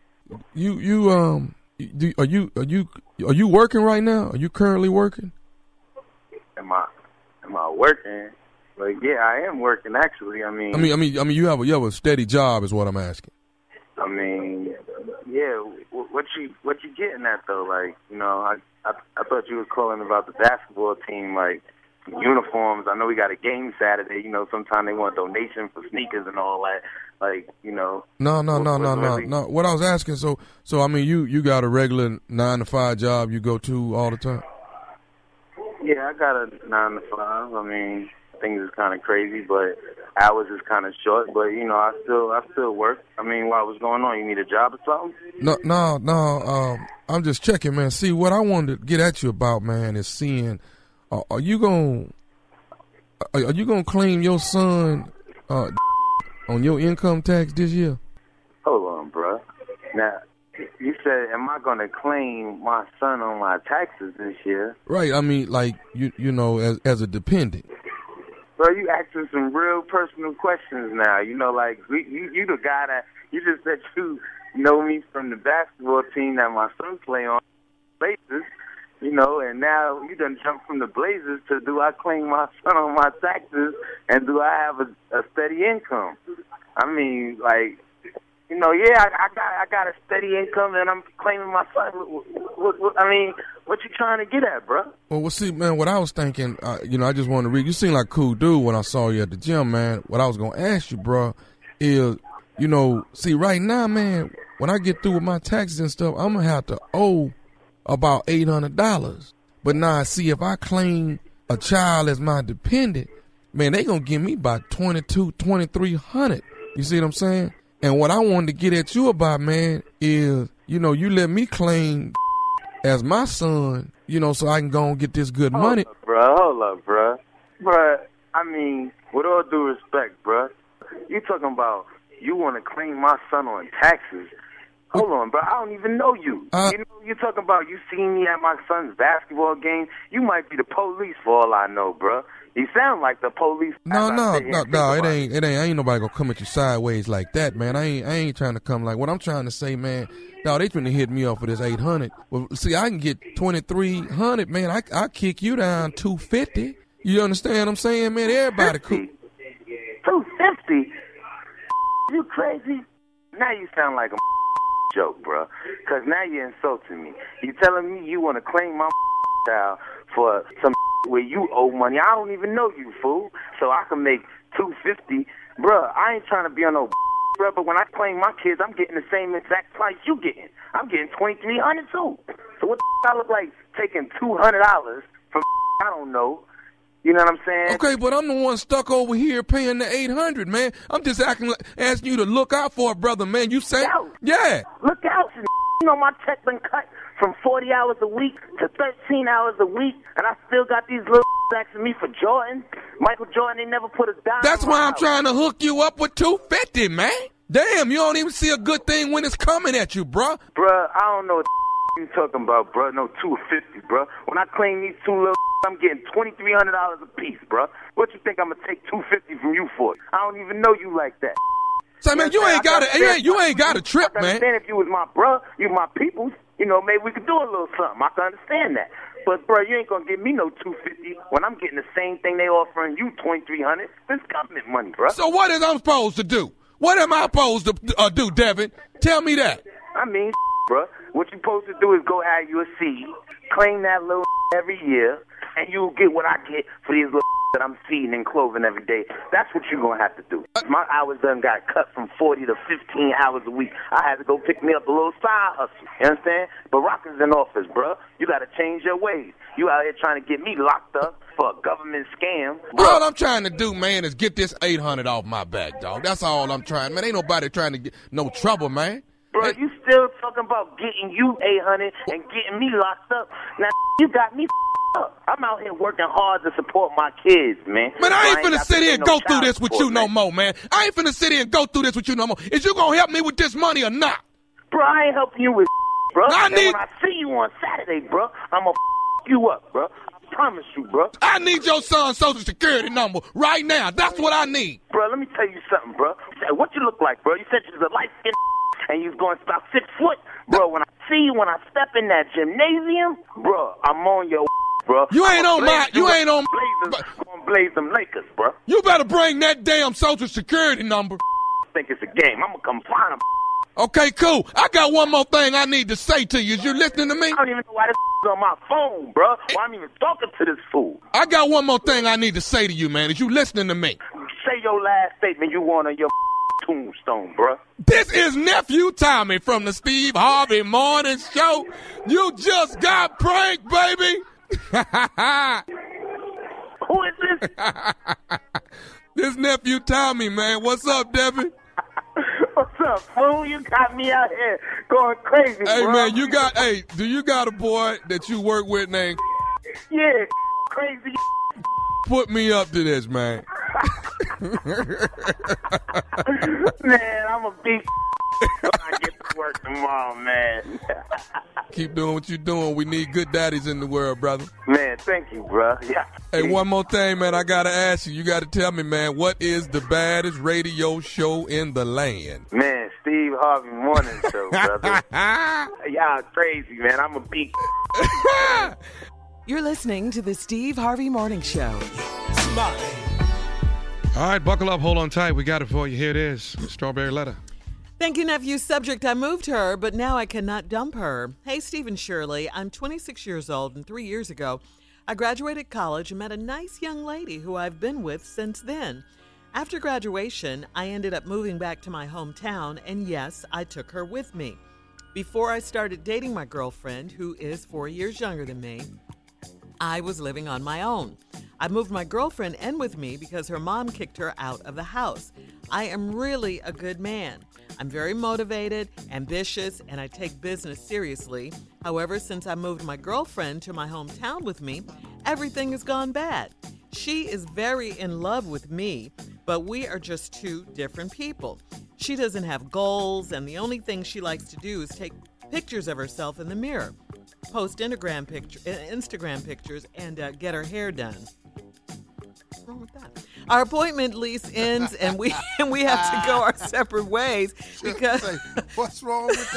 you working right now? Are you currently working? Am I working? Like, yeah, I am working actually. I mean, you have a steady job, is what I'm asking. I mean, yeah. What you getting at though? Like, you know, I thought you were calling about the basketball team, like uniforms. I know we got a game Saturday. You know, sometimes they want donation for sneakers and all that. Like, you know. No. What I was asking, so I mean, you got a regular 9-to-5 job you go to all the time? Yeah, I got a 9-to-5. I mean, things is kind of crazy, but hours is kind of short. But you know, I still work. I mean, what's going on? You need a job or something? No. I'm just checking, man. See, what I wanted to get at you about, man, is seeing. Are you gonna claim your son on your income tax this year? Hold on, bro. Now, you said, am I going to claim my son on my taxes this year? Right. I mean, like, you know, as a dependent. Bro, you asking some real personal questions now. You know, like, you the guy that, you just said you know me from the basketball team that my son play on basis. You You know, and now you done jumped from the Blazers to do I claim my son on my taxes and do I have a steady income? I mean, like, you know, yeah, I got a steady income and I'm claiming my son. I mean, what you trying to get at, bro? Well, see, man, what I was thinking, you know, I just wanted to read. You seem like a cool dude when I saw you at the gym, man. What I was going to ask you, bro, is, you know, see, right now, man, when I get through with my taxes and stuff, I'm going to have to owe about $800. But now, see, if I claim a child as my dependent, man, they going to give me about $2,200-$2,300. You see what I'm saying? And what I wanted to get at you about, man, is, you know, you let me claim as my son, you know, so I can go and get this good money. Hold up, bro. Bro, I mean, with all due respect, bro, you talking about you want to claim my son on taxes. Hold on, bro. I don't even know you. You know, you're talking about you seen me at my son's basketball game. You might be the police for all I know, bro. You sound like the police. No, it ain't nobody gonna come at you sideways like that, man. I ain't trying to come like what I'm trying to say, man. Dog, they trying to hit me off for this $800. Well, see, I can get $2,300, man. I kick you down $250. You understand what I'm saying, man? Everybody cool. $250? You crazy? Now you sound like a joke, bro. Because now you're insulting me. You telling me you want to claim my child for some where you owe money. I don't even know you, fool. So I can make $250. Bruh, I ain't trying to be on no bruh, but when I claim my kids, I'm getting the same exact price you getting. I'm getting $2,300 too. So what the I look like taking $200 from I don't know. You know what I'm saying? Okay, but I'm the one stuck over here paying the $800, man. I'm just asking you to look out for a brother, man. You say, yeah. Look out. You know my check been cut from 40 hours a week to 13 hours a week, and I still got these little asking me for Jordan. Michael Jordan, they never put a dime. That's why I'm trying to hook you up with $250, man. Damn, you don't even see a good thing when it's coming at you, bruh. Bruh, I don't know what you talking about, bruh. No, $250, bruh. When I claim these two little I'm getting $2,300 a piece, bruh. What you think I'm gonna take $250 from you for? I don't even know you like that. So, man, you ain't got a trip, man. I understand if you was my bruh, you my peoples, you know, maybe we could do a little something. I can understand that. But, bro, you ain't going to give me no $250 when I'm getting the same thing they offering you, $2,300. This government money, bro. So what is I'm supposed to do? What am I supposed to do, Devin? Tell me that. I mean, bro, what you supposed to do is go have you a seed, claim that little every year, and you'll get what I get for these little that I'm feeding and clothing every day. That's what you're going to have to do. My hours done got cut from 40 to 15 hours a week. I had to go pick me up a little side hustle. You understand? Barack is in office, bro. You got to change your ways. You out here trying to get me locked up for a government scam. Bro. All I'm trying to do, man, is get this $800 off my back, dog. That's all I'm trying. Man, ain't nobody trying to get no trouble, man. Bro, you still talking about getting you $800 and getting me locked up. Now, you got me up. I'm out here working hard to support my kids, man. Man, I ain't finna sit here and go through this with you no more, man. I ain't finna sit here and go through this with you no more. Is you gonna help me with this money or not? Bro, I ain't helping you with bro. When I see you on Saturday, bro, I'm gonna you up, bro. I promise you, bro. I need your son's social security number right now. That's what I need. Bro, let me tell you something, bro. What you look like, bro? You said you was a light-skinned and you was going about 6 foot. Bro, when I see you, when I step in that gymnasium, bro, I'm on your bro. You ain't on my, you ain't on Blazers, gonna blaze them Lakers, bro. You better bring that damn social security number. Think it's a game. I'm gonna come find them. Okay, cool. I got one more thing I need to say to you. Is you listening to me? I don't even know why this is on my phone, bro. Why I'm even talking to this fool. I got one more thing I need to say to you, man. Is you listening to me? Say your last statement you want on your tombstone, bro. This is Nephew Tommy from the Steve Harvey Morning Show. You just got pranked, baby. Who is this? This Nephew Tommy, man. What's up, Devin? What's up, fool? You got me out here going crazy, hey, bro. Man, do you got a boy that you work with named? Yeah, crazy. Put me up to this, man. Man, I'm a big when I get to work tomorrow, man. Keep doing what you're doing. We need good daddies in the world, brother. Man, thank you, bro. Yeah. Hey, one more thing, man. I got to ask you. You got to tell me, man, what is the baddest radio show in the land? Man, Steve Harvey Morning Show, brother. Y'all crazy, man. I'm a beat. You're listening to the Steve Harvey Morning Show. All right, buckle up, hold on tight. We got it for you. Here it is, Strawberry Letter. Thank you, nephew. Subject, I moved her, but now I cannot dump her. Hey, Steve and Shirley, I'm 26 years old, and 3 years ago, I graduated college and met a nice young lady who I've been with since then. After graduation, I ended up moving back to my hometown, and yes, I took her with me. Before I started dating my girlfriend, who is 4 years younger than me, I was living on my own. I moved my girlfriend in with me because her mom kicked her out of the house. I am really a good man. I'm very motivated, ambitious, and I take business seriously. However, since I moved my girlfriend to my hometown with me, everything has gone bad. She is very in love with me, but we are just two different people. She doesn't have goals, and the only thing she likes to do is take pictures of herself in the mirror, post Instagram pictures, and get her hair done. What's wrong with that? Our appointment lease ends, and we have to go our separate ways because what's wrong with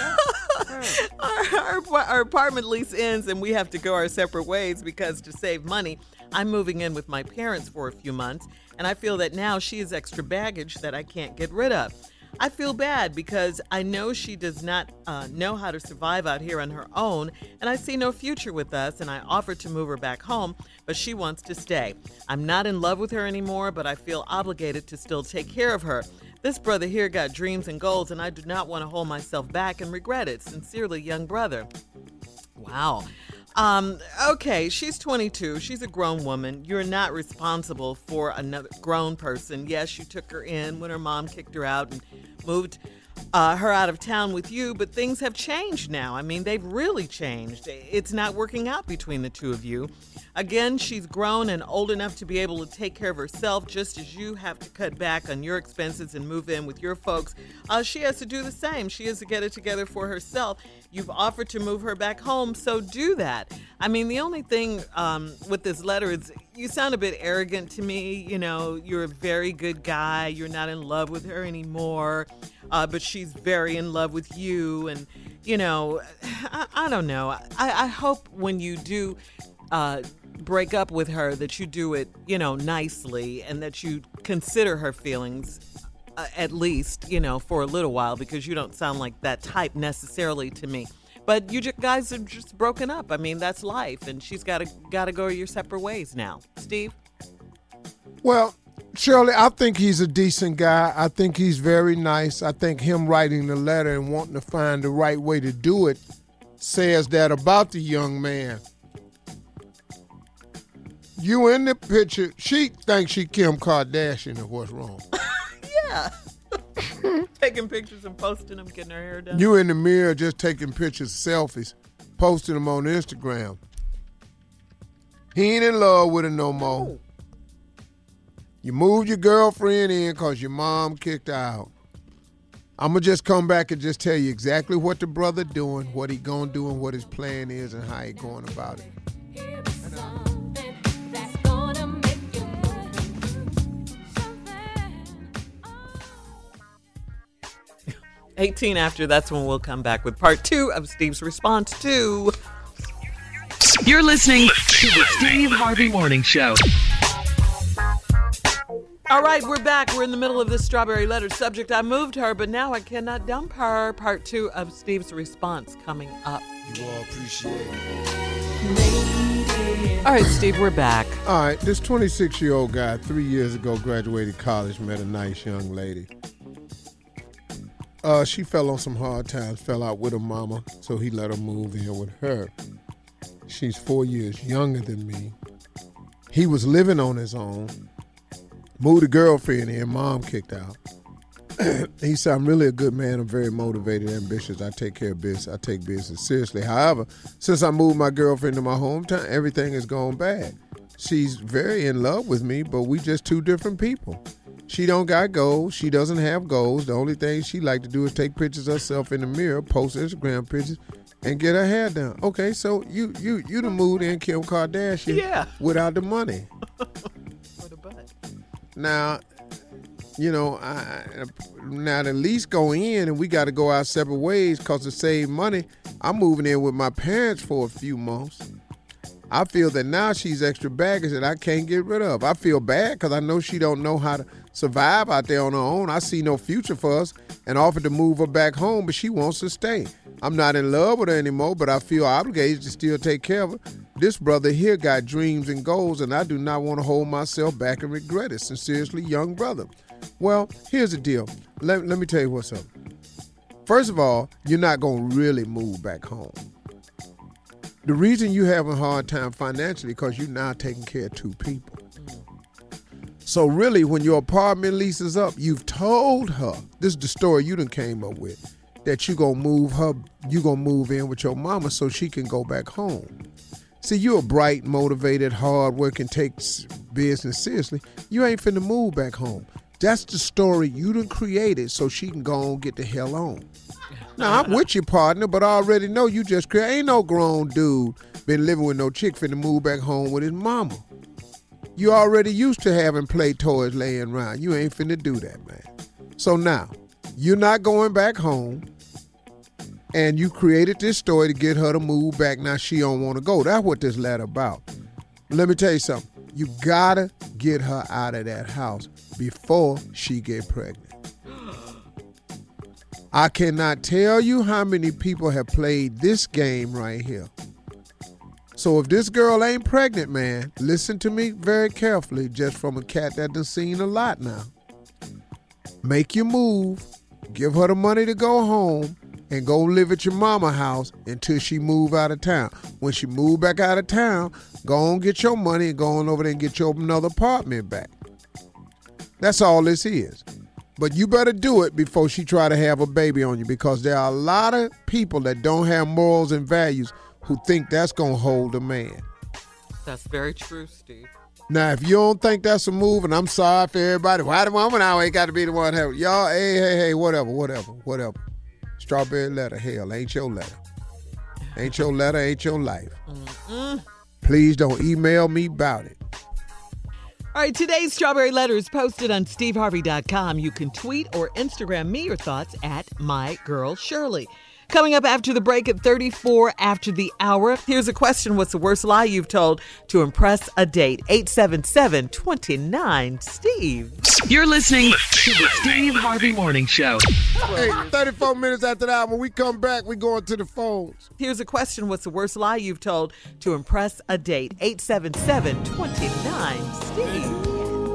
that? our apartment lease ends, and we have to go our separate ways because to save money, I'm moving in with my parents for a few months, and I feel that now she has extra baggage that I can't get rid of. I feel bad because I know she does not know how to survive out here on her own, and I see no future with us, and I offered to move her back home, but she wants to stay. I'm not in love with her anymore, but I feel obligated to still take care of her. This brother here got dreams and goals, and I do not want to hold myself back and regret it. Sincerely, young brother. Wow. Okay, she's 22. She's a grown woman. You're not responsible for another grown person. Yes, you took her in when her mom kicked her out and moved her out of town with you, but things have changed now. I mean, they've really changed. It's not working out between the two of you. Again, she's grown and old enough to be able to take care of herself, just as you have to cut back on your expenses and move in with your folks. She has to do the same. She has to get it together for herself. You've offered to move her back home, so do that. I mean, the only thing with this letter is you sound a bit arrogant to me. You know, you're a very good guy. You're not in love with her anymore, but she's very in love with you. And, you know, I don't know. I hope when you do break up with her that you do it, you know, nicely, and that you consider her feelings at least, you know, for a little while, because you don't sound like that type necessarily to me. But you guys are just broken up. I mean, that's life, and she's got to go your separate ways now. Steve? Well, Shirley, I think he's a decent guy. I think he's very nice. I think him writing the letter and wanting to find the right way to do it says that about the young man. You in the picture. She thinks she Kim Kardashian is what's wrong. Yeah. Taking pictures and posting them, getting her hair done. You in the mirror just taking pictures, selfies, posting them on Instagram. He ain't in love with her no more. Oh. You moved your girlfriend in because your mom kicked her out. I'm going to just come back and just tell you exactly what the brother doing, what he going to do, and what his plan is, and how he going about it. 18 after, that's when we'll come back with part 2 of Steve's response to... You're listening to the Steve Harvey Morning Show. All right, we're back. We're in the middle of this strawberry letter subject. I moved her, but now I cannot dump her. Part 2 of Steve's response coming up. You all appreciate it. All right, Steve, we're back. All right, this 26-year-old guy 3 years ago graduated college, met a nice young lady. She fell on some hard times, fell out with her mama, so he let her move in with her. She's 4 years younger than me. He was living on his own, moved a girlfriend in, mom kicked out. He said, I'm really a good man. I'm very motivated, ambitious. I take care of business. I take business seriously. However, since I moved my girlfriend to my hometown, everything has gone bad. She's very in love with me, but we just two different people. She don't got goals. She doesn't have goals. The only thing she like to do is take pictures of herself in the mirror, post Instagram pictures, and get her hair done. Okay, so you done moved in Kim Kardashian without the money. For the butt. Now, you know, now the lease go in and we got to go our separate ways because to save money, I'm moving in with my parents for a few months. I feel that now she's extra baggage that I can't get rid of. I feel bad because I know she don't know how to survive out there on her own. I see no future for us and offered to move her back home, but she wants to stay. I'm not in love with her anymore, but I feel obligated to still take care of her. This brother here got dreams and goals, and I do not want to hold myself back and regret it. Sincerely, young brother. Well, here's the deal. Let me tell you what's up. First of all, you're not going to really move back home. The reason you have a hard time financially because you're now taking care of 2 people. So really, when your apartment lease is up, you've told her, this is the story you done came up with, that you're going to move in with your mama so she can go back home. See, you're a bright, motivated, hard-working, takes business seriously. You ain't finna move back home. That's the story you done created so she can go on get the hell on. Now, I'm with your partner, but I already know you just created. Ain't no grown dude been living with no chick finna move back home with his mama. You already used to having play toys laying around. You ain't finna do that, man. So now, you're not going back home, and you created this story to get her to move back. Now she don't want to go. That's what this letter about. Let me tell you something. You gotta get her out of that house before she get pregnant. I cannot tell you how many people have played this game right here. So if this girl ain't pregnant, man, listen to me very carefully, just from a cat that done seen a lot now. Make your move, give her the money to go home, and go live at your mama house until she move out of town. When she move back out of town, go on get your money and go on over there and get your another apartment back. That's all this is. But you better do it before she try to have a baby on you, because there are a lot of people that don't have morals and values who think that's going to hold a man. That's very true, Steve. Now, if you don't think that's a move, and I'm sorry for everybody, why the woman always got to be the one help? Y'all, hey, whatever. Strawberry letter, hell, ain't your letter. Ain't your letter, ain't your life. Please don't email me about it. All right, today's Strawberry Letter is posted on steveharvey.com. You can tweet or Instagram me your thoughts at MyGirlShirley. Coming up after the break at 34 after the hour, here's a question. What's the worst lie you've told to impress a date? 877-29-STEVE. You're listening to the Steve Harvey Morning Show. Hey, 34 minutes after the hour, when we come back, we going to the phones. Here's a question. What's the worst lie you've told to impress a date? 877-29-STEVE.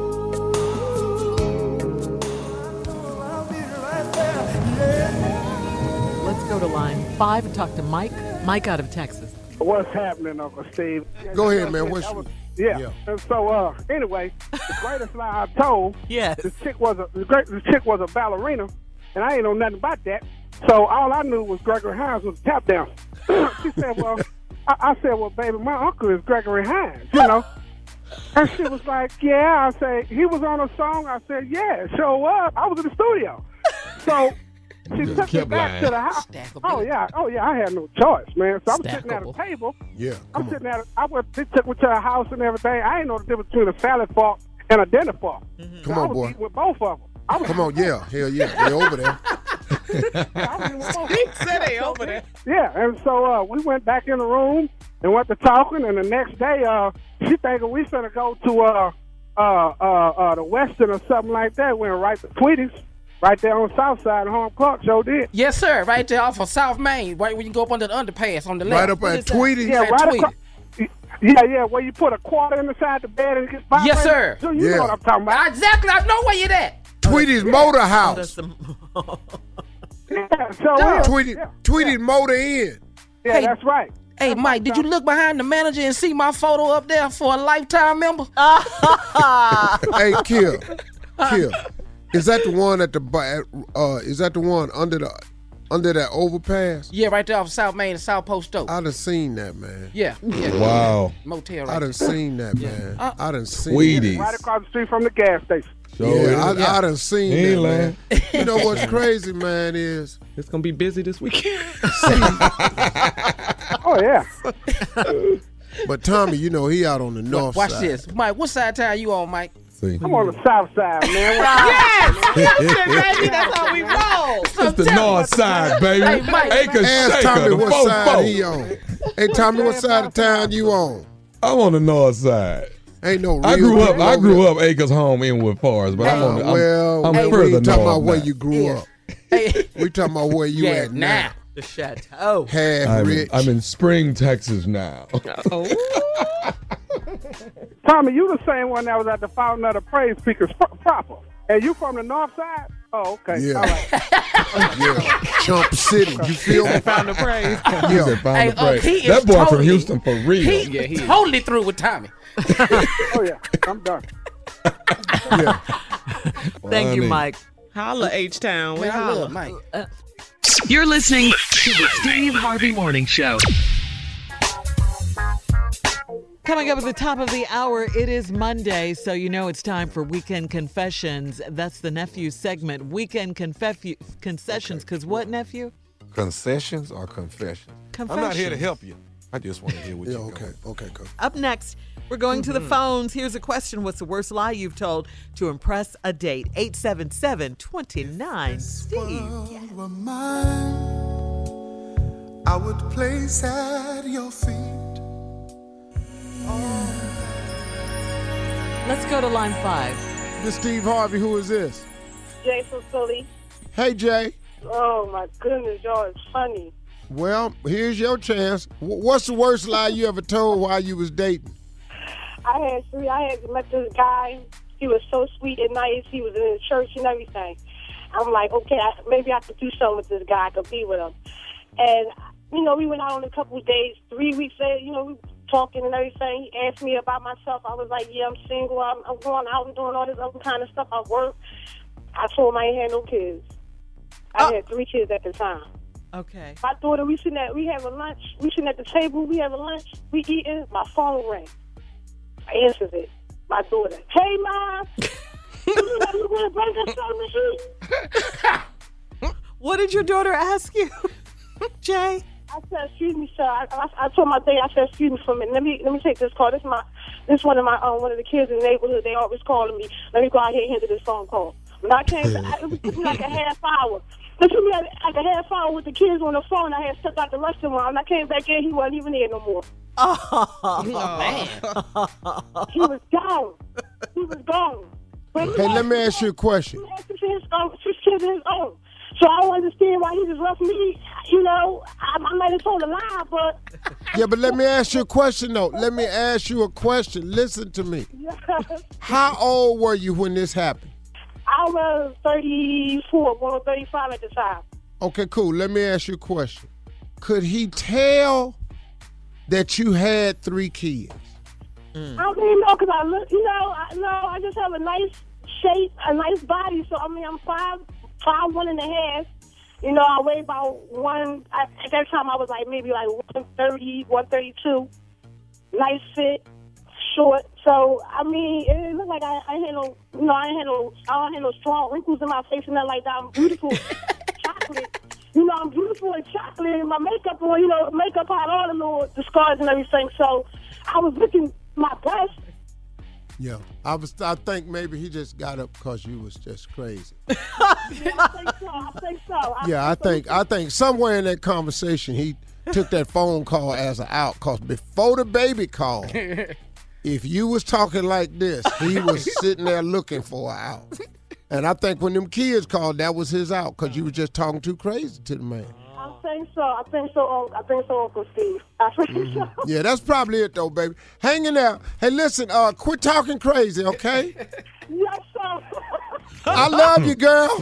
Let's go to line 5 and talk to Mike. Mike out of Texas. What's happening, Uncle Steve? Go ahead, man. Yeah. And so, anyway, the greatest lie I told. Yes. The chick was a ballerina, and I ain't know nothing about that. So all I knew was Gregory Hines was a tap dancer. She said, "Well," I said, "Well, baby, my uncle is Gregory Hines, you know." And she was like, "Yeah." I said, "He was on a song." I said, "Yeah, show up." I was in the studio, so. She took me back to the house. Oh yeah, I had no choice, man. So I'm sitting at a table. Yeah, They took me to a house and everything. I ain't know the difference between a salad fork and a dinner fork. Mm-hmm. So Come on, I was boy. eating with both of them. Come on, yeah, hell yeah, they over there. He said they over there. Yeah, and so we went back in the room and went to talking. And the next day, she thinking we finna go to the Western or something like that. We went right to Tweety's. Right there on the south side of Home Clark, sure did. Yes, sir. Right there off of South Main, right when you go up under the underpass on the left. Right up at Tweety. Yeah, right across. Yeah, where you put a quarter inside the bed and it gets vibrated. Yes, sir. So you know what I'm talking about. Exactly. I know where you're at. Tweety's Motor House. Tweety's Motor Inn. Yeah, Hey, that's right. Hey, Mike, did you look behind the manager and see my photo up there for a lifetime member? Hey, Kill. Is that the one at the is that the one under that overpass? Yeah, right there off South Main and South Post Oak. I done seen that, man. Yeah. Wow. Motel right I done seen that, man. I done seen Tweety's. Right across the street from the gas station. I done seen He ain't that, man. You know what's crazy, man, is It's going to be busy this weekend. Oh, yeah. But Tommy, you know, he out on the north Watch side. this. Mike, what side of town you on, Mike? I'm on the south side, man. Yes! Baby, that's how we roll. It's the north side, baby. Hey, Mike, Acre Ask Shaker, Tommy the what fofo. side he on. Hey, Tommy, what side of town you on? I'm on the north side. Ain't no real I grew people up Acres Home, Inwood Forest, but I'm we further ain't talking about north where now. you grew up. We talking about where you at now. The chateau. Half rich. I'm in Spring, Texas now. Tommy, you the same one that was at the Fountain of the Praise Speakers proper. And you from the north side? Oh, okay. Yeah. All right. Yeah. Chump City. You feel me? Fountain of Praise. He said Fountain of Praise. he is That boy from totally- Houston for real. He is totally through with Tommy. Oh, yeah. I'm done. Yeah. Thank you, Mike. Holla, H-Town. Man, I love Mike. You're listening to the Steve Harvey Morning Show. Coming up at the top of the hour, it is Monday, so you know it's time for Weekend Confessions. That's the nephew segment. Weekend concessions, because what, nephew? Concessions or confessions? I'm not here to help you. I just want to hear what you okay, cool. Up next, we're going to the phones. Here's a question. What's the worst lie you've told to impress a date? 877-29-STEVE. Were mine, I would place at your feet. Let's go to line 5. This Steve Harvey, who is this? Jay from Philly. Hey, Jay. Oh, my goodness, y'all is funny. Well, here's your chance. What's the worst lie you ever told while you was dating? I had met this guy. He was so sweet and nice. He was in the church and everything. I'm like, okay, maybe I could do something with this guy. I could be with him. And, we went out on a couple of days. 3 weeks later, we were talking and everything. He asked me about myself. I was like, yeah, I'm single. I'm going out and doing all this other kind of stuff. I work. I told him I ain't had no kids. I had 3 kids at the time. Okay. My daughter, we having lunch. We sitting at the table. We having lunch. We eating. My phone rang. I answered it. My daughter. Hey, Mom. You want to bring us something? What did your daughter ask you, Jay? I said, excuse me, sir. I told my dad, I said, excuse me for a minute. Let me take this call. This one of the kids in the neighborhood. They always calling me. Let me go out here and handle this phone call. When I came, it was like a half hour. It took me like a half hour with the kids on the phone. I had stuck out the restaurant. When I came back in, he wasn't even there no more. Oh, man. He was gone. He was gone. But Hey, let me ask you a question. His kids on his own. So I don't understand why he just left me. I might have told a lie, but... Yeah, but let me ask you a question, though. Let me ask you a question. Listen to me. How old were you when this happened? I was 34, going on 35 at the time. Okay, cool. Let me ask you a question. Could he tell that you had 3 kids? I don't even know, because I look, I just have a nice shape, a nice body. So, I'm 5'1.5". I weigh about at that time I was maybe 130, 132. Nice fit, short. So, it looked like I had no, I don't have no strong wrinkles in my face and nothing like that. I'm beautiful, chocolate. I'm beautiful and chocolate, and my makeup on, makeup had all the scars and everything. So, I was looking my best. Yeah, I think maybe he just got up because you was just crazy. I think so. I think somewhere in that conversation he took that phone call as an out. Because before the baby call, if you was talking like this, he was sitting there looking for an out. And I think when them kids called, that was his out because you was just talking too crazy to the man. I think so, Uncle Steve. I think so. Yeah, that's probably it, though, baby. Hang in there. Hey, listen, quit talking crazy, okay? Yes, sir. I love you, girl.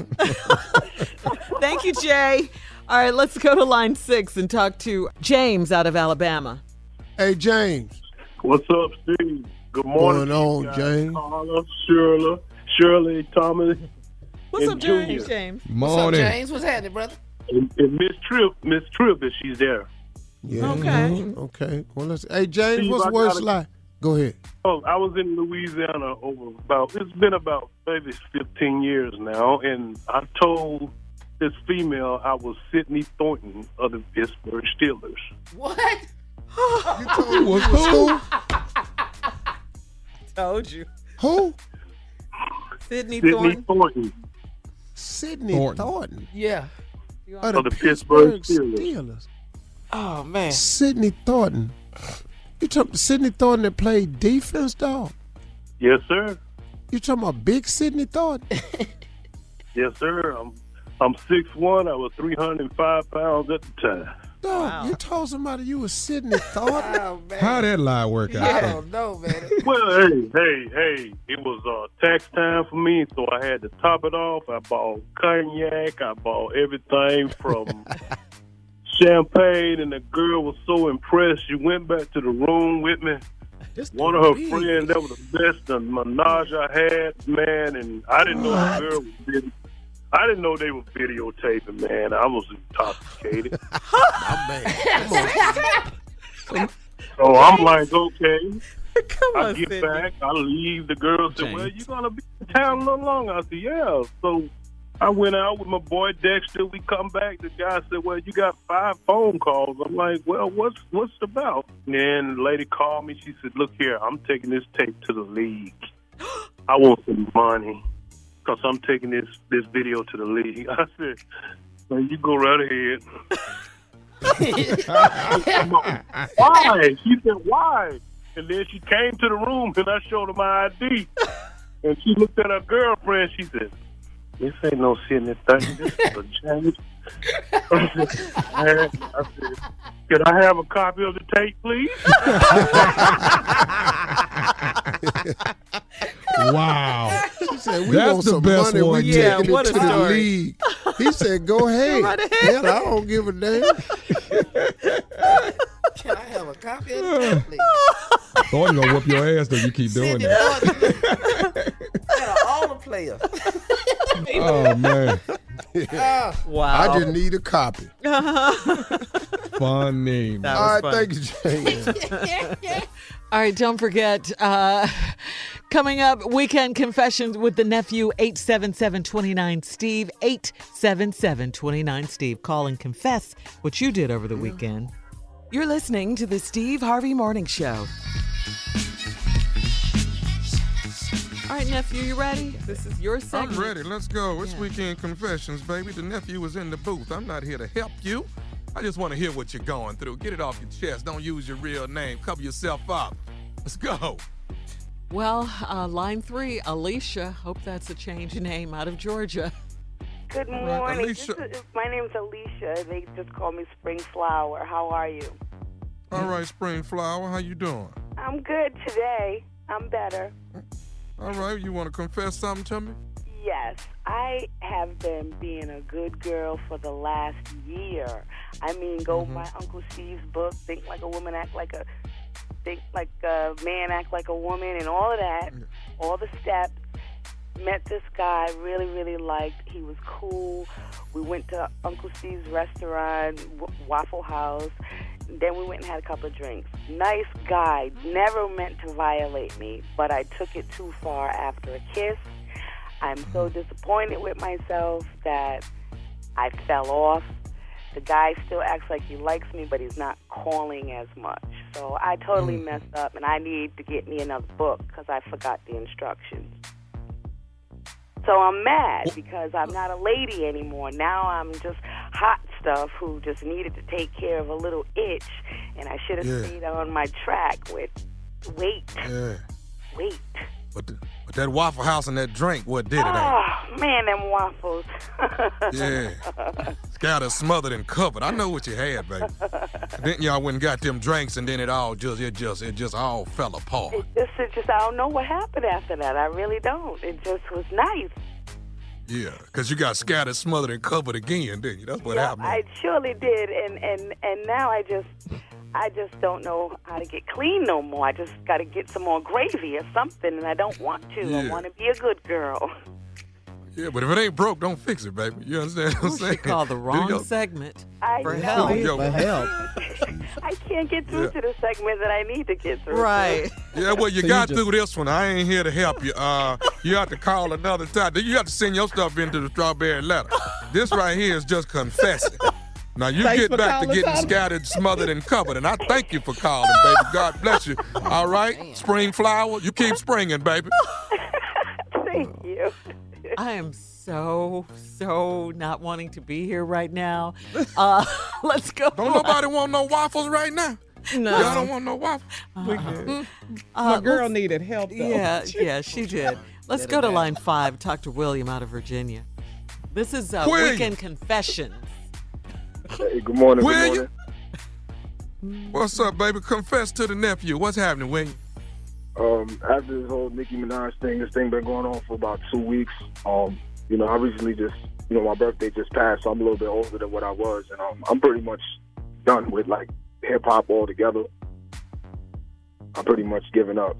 Thank you, Jay. All right, let's go to line 6 and talk to James out of Alabama. Hey, James. What's up, Steve? Good morning. Going on, James? Carla, Shirley, Thomas. What's up, Junior. James? Morning. What's up, James? What's happening, brother? And Miss Tripp, if she's there. Yeah. Okay. Well, hey, James, Steve, what's the worst lie? Go ahead. Oh, I was in Louisiana it's been about maybe 15 years now, and I told this female I was Sidney Thornton of the Pittsburgh Steelers. What? You told who? Told you. Who? Sidney Thornton. Sidney Thornton. Yeah. Of the Pittsburgh Steelers. Oh, man. Sidney Thornton. You talking Sidney Thornton that played defense, dog? Yes, sir. You talking about big Sidney Thornton? Yes, sir. I'm 6'1". I was 305 pounds at the time. Dog, you told somebody you was Sidney Thornton? Oh, How'd that lie work out? I don't know, man. Well, hey. It was tax time for me, so I had to top it off. I bought cognac. I bought everything from champagne, and the girl was so impressed. She went back to the room with me. One of her friends, that was the best menage I had, man, and I didn't know the girl was video. I didn't know they were videotaping, man. I was intoxicated. So I'm like, okay. I get back, I leave. The girl said, well, you going to be in town a little longer? I said, yeah. So I went out with my boy Dexter. We come back. The guy said, well, you got 5 phone calls. I'm like, well, what's it about? And then the lady called me. She said, look here, I'm taking this tape to the league. I want some money because I'm taking this video to the league. I said, well, you go right ahead. Why? She said, why? And then she came to the room and I showed her my ID. And she looked at her girlfriend. She said, this ain't no Sidney thing. This is a James. I said, can I have a copy of the tape, please? Wow. She said, we That's want the some best money. one We yet. taking it to the story. league. He said, go ahead. Right ahead. Hell, I don't give a damn. Can I have a copy of the tape, please? Thornton gonna whoop your ass though you keep doing that. All the players. Oh, man. Wow. I just need a copy. Funny. That All was right, fun. thank you, Jane. All right, don't forget, coming up, Weekend Confessions with the nephew, 877-29-STEVE, 877-29-STEVE. Call and confess what you did over the weekend. You're listening to the Steve Harvey Morning Show. All right, nephew, you ready? This is your segment. I'm ready. Let's go. It's Weekend Confessions, baby. The nephew is in the booth. I'm not here to help you. I just want to hear what you're going through. Get it off your chest. Don't use your real name. Cover yourself up. Let's go. Well, line 3, Alicia. Hope that's a change in name out of Georgia. Good morning. Alicia. My name's Alicia. They just call me Spring Flower. How are you? All right, Spring Flower. How you doing? I'm good today. I'm better. All right. You want to confess something to me? Yes, I have been being a good girl for the last year. I mean, go by Uncle Steve's book, Think Like a Woman, Act Like a Man, Act Like a Woman, and all of that, all the steps. Met this guy, really, really liked. He was cool. We went to Uncle Steve's restaurant, Waffle House. Then we went and had a couple of drinks. Nice guy, never meant to violate me, but I took it too far after a kiss. I'm so disappointed with myself that I fell off. The guy still acts like he likes me, but he's not calling as much. So I totally messed up, and I need to get me another book because I forgot the instructions. So I'm mad because I'm not a lady anymore. Now I'm just hot stuff who just needed to take care of a little itch, and I should have stayed on my track with wait. But that Waffle House and that drink, what did it? Oh, man, them waffles. Yeah. Scattered, smothered, and covered. I know what you had, baby. Then y'all went and got them drinks, and then it all just all fell apart. It just, I don't know what happened after that. I really don't. It just was nice. Yeah, because you got scattered, smothered, and covered again, didn't you? That's what happened. I surely did, and now I just don't know how to get clean no more. I just got to get some more gravy or something, and I don't want to. Yeah. I want to be a good girl. Yeah, but if it ain't broke, don't fix it, baby. You understand what I'm saying? She called the wrong segment for help. I can't get through to the segment that I need to get through. Right. Yeah, well, you got through this one. I ain't here to help you. You have to call another time. You have to send your stuff into the strawberry letter. This right here is just confessing. Now, you Thanks get for back to calling, getting Tyler. scattered, smothered, and covered, and I thank you for calling, baby. God bless you. All right, Spring Flower, you keep springing, baby. Thank you. I am so not wanting to be here right now. Let's go. Don't nobody want no waffles right now? No. Y'all don't want no waffle? We good. My girl needed help, though. Yeah, she did. Let's go to line 5. Talk to William out of Virginia. This is William. Weekend Confessions. Hey, good morning. William. What's up, baby? Confess to the nephew. What's happening, William? After this whole Nicki Minaj thing, this thing been going on for about 2 weeks. You know, I recently just, you know, my birthday just passed, so I'm a little bit older than what I was, and I'm pretty much done with like hip hop altogether. I'm pretty much giving up.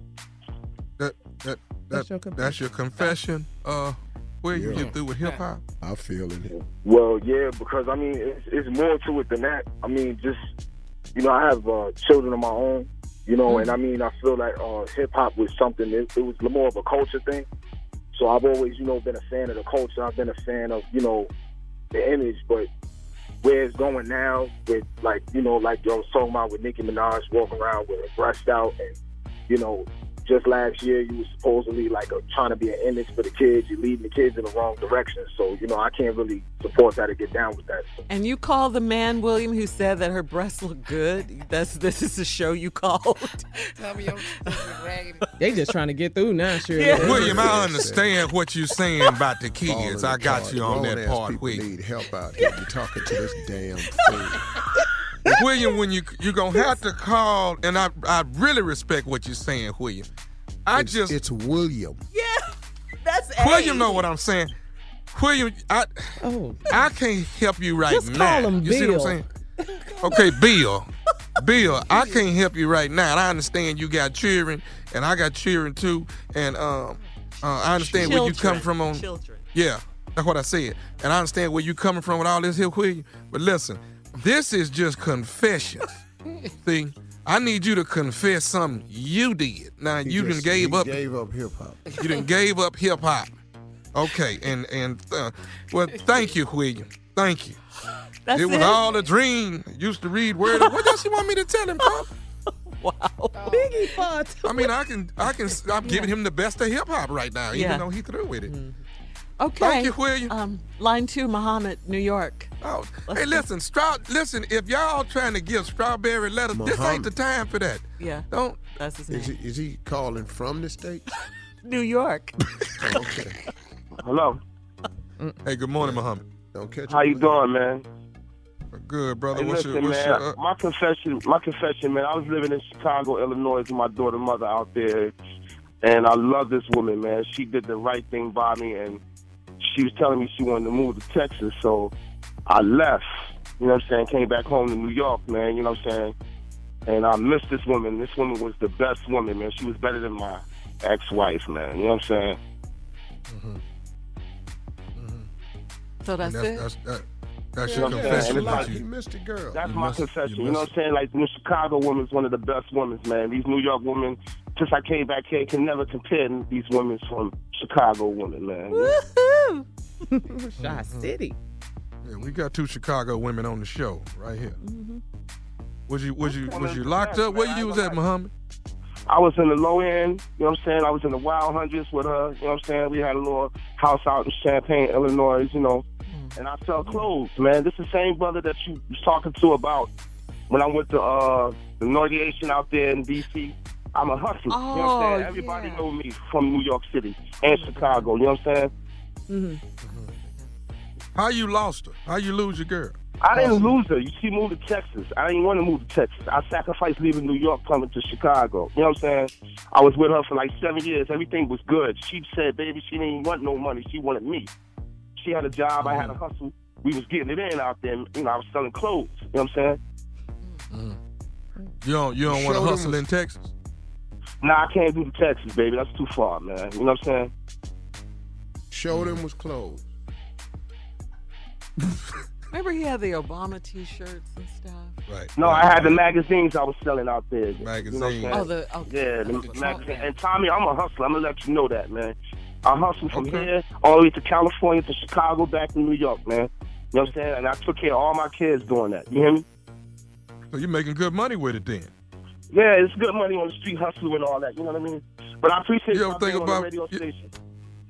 That's your confession. William, you through with hip hop? I feel it. Well, yeah, because I mean, it's more to it than that. I mean, just, you know, I have children of my own, you know, and I mean, I feel like hip hop was something, it was more of a culture thing. So I've always, you know, been a fan of the culture. I've been a fan of, you know, the image, but where it's going now with, like, you know, like I was talking about with Nicki Minaj walking around with her breast out, and, you know, just last year you were supposedly like trying to be an image for the kids. You're leading the kids in the wrong direction. So, you know, I can't really support that or get down with that. So. And you call the man, William, who said that her breasts look good? This is the show you called? They just trying to get through now, sure. Yeah. William, I understand what you're saying about the kids. I got you on that part. People need help out here. You're talking to this damn thing. William, when you're going to have to call, and I really respect what you're saying, William. It's William. Yeah, that's William know what I'm saying. William, I can't help you right just now. Call him you Bill. see what I'm saying? Okay, Bill, I can't help you right now. And I understand you got children, and I got children too, and I understand where you come from on. Children. Yeah, that's what I said, and I understand where you coming from with all this here, William. But listen. This is just confessions. See, I need you to confess something you did. Now, you done gave up hip hop. You done gave up hip hop. Okay, and well, thank you, William. Thank you. That's it was all a dream. Used to read word. What else you want me to tell him, Pop? Wow. Biggie fought. I mean, I'm giving him the best of hip hop right now, even though he through with it. Okay. Thank you, William. Line 2, Muhammad, New York. Oh, hey, listen, if y'all trying to give Strawberry letters, this ain't the time for that. Yeah. Don't. That's his name. Is he calling from the States? New York. Okay. Hello. Hey, good morning, Muhammad. Don't catch. How you doing, man? Good, brother. Hey, what's listen, your man. My confession, man. I was living in Chicago, Illinois, with my daughter, mother out there, and I love this woman, man. She did the right thing by me, and she was telling me she wanted to move to Texas, so I left. You know what I'm saying? Came back home to New York, man. You know what I'm saying? And I missed this woman. This woman was the best woman, man. She was better than my ex-wife, man. You know what I'm saying? So that's it? That's your confession. You missed a girl. That's my confession. You know what I'm saying? Like, the Chicago woman's one of the best women, man. These New York women, since I came back here, can never compare these women from Chicago women, man. Woohoo! Shot City. Yeah, we got 2 Chicago women on the show right here. Was you locked up? Where you was at, Muhammad? I was in the low end, you know what I'm saying? I was in the Wild Hundreds with her, you know what I'm saying? We had a little house out in Champaign, Illinois, you know. And I sell clothes, man. This is the same brother that you was talking to about when I went to the Nordiation out there in D.C. I'm a hustler, you know what I'm saying? Everybody know me from New York City and Chicago, you know what I'm saying? How you lost her? How you lose your girl? I didn't lose her. She moved to Texas. I didn't want to move to Texas. I sacrificed leaving New York, coming to Chicago. You know what I'm saying? I was with her for like 7 years. Everything was good. She said, baby, she didn't want no money. She wanted me. She had a job. I had a hustle. We was getting it in out there. You know, I was selling clothes. You know what I'm saying? You don't want to hustle in Texas? Nah, I can't do the Texas, baby. That's too far, man. You know what I'm saying? Showed him was closed. Remember he had the Obama T-shirts and stuff? Right. No, I had the magazines I was selling out there. Magazines. You know what I'm saying? Yeah, the Trump magazine. And Tommy, I'm a hustler. I'm going to let you know that, man. I hustle from here all the way to California to Chicago back to New York, man. You know what I'm saying? And I took care of all my kids doing that. You hear me? So you're making good money with it then? Yeah, it's good money on the street hustle and all that. You know what I mean? But I appreciate you ever think being on the about radio station.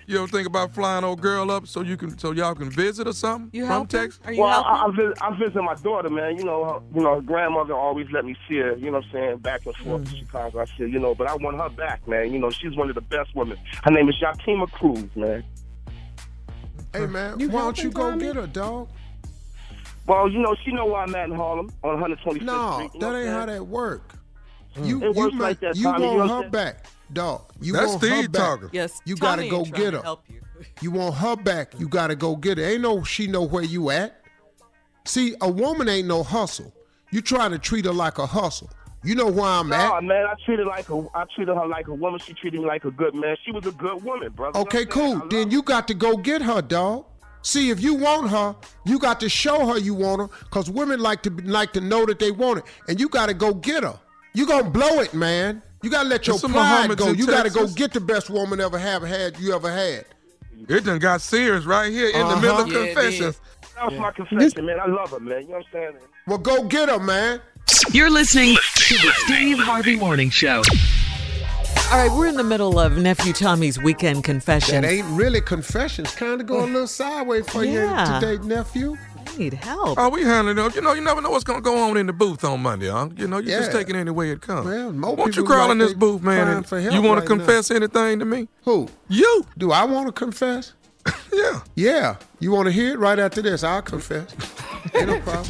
You ever think about flying old girl up so y'all can visit or something? You from helping? Texas? Are you helping? I'm visiting my daughter, man. You know, her grandmother always let me see her, you know what I'm saying, back and forth to Chicago. I said, you know, but I want her back, man. You know, she's one of the best women. Her name is Yakima Cruz, man. Hey, man, why don't you go get her, dog? Well, you know, she know where I'm at in Harlem on 125th Street. No, that ain't how that work. You It works like that, Tommy. You want know her back, dog. You That's want her Steve back. talking. Yes, You Tommy gotta go ain't trying get to her. help you. You want her back, you gotta go get her. Ain't no she know where you at. See, a woman ain't no hustle. You try to treat her like a hustle. You know where I'm at. No, man, I treated her like a woman. She treated me like a good man. She was a good woman, brother. Okay, cool. Then you got to go get her, dog. See, if you want her, you got to show her you want her, because women like to know that they want it, and you got to go get her. You gonna blow it, man. You gotta let your There's some pride Muhammad's go. in You gotta go Texas. get the best woman you ever had. It done got serious right here in the middle of confessions. That was my confession, man. I love her, man. You know what I'm saying? Well, go get her, man. You're listening to the Steve Harvey Morning Show. All right, we're in the middle of Nephew Tommy's weekend confessions. That ain't really confessions. Kind of go a little sideways for you today, nephew. I need help. Oh, we handling it. You know, you never know what's going to go on in the booth on Monday, huh? You know, you just Yeah. take it any way it comes. Well, more Won't you people crawl like in this they booth, man? crying And for help you want to right confess anything to me? Who? You. Do I want to confess? Yeah. Yeah. You want to hear it right after this? I'll confess. Ain't no problem.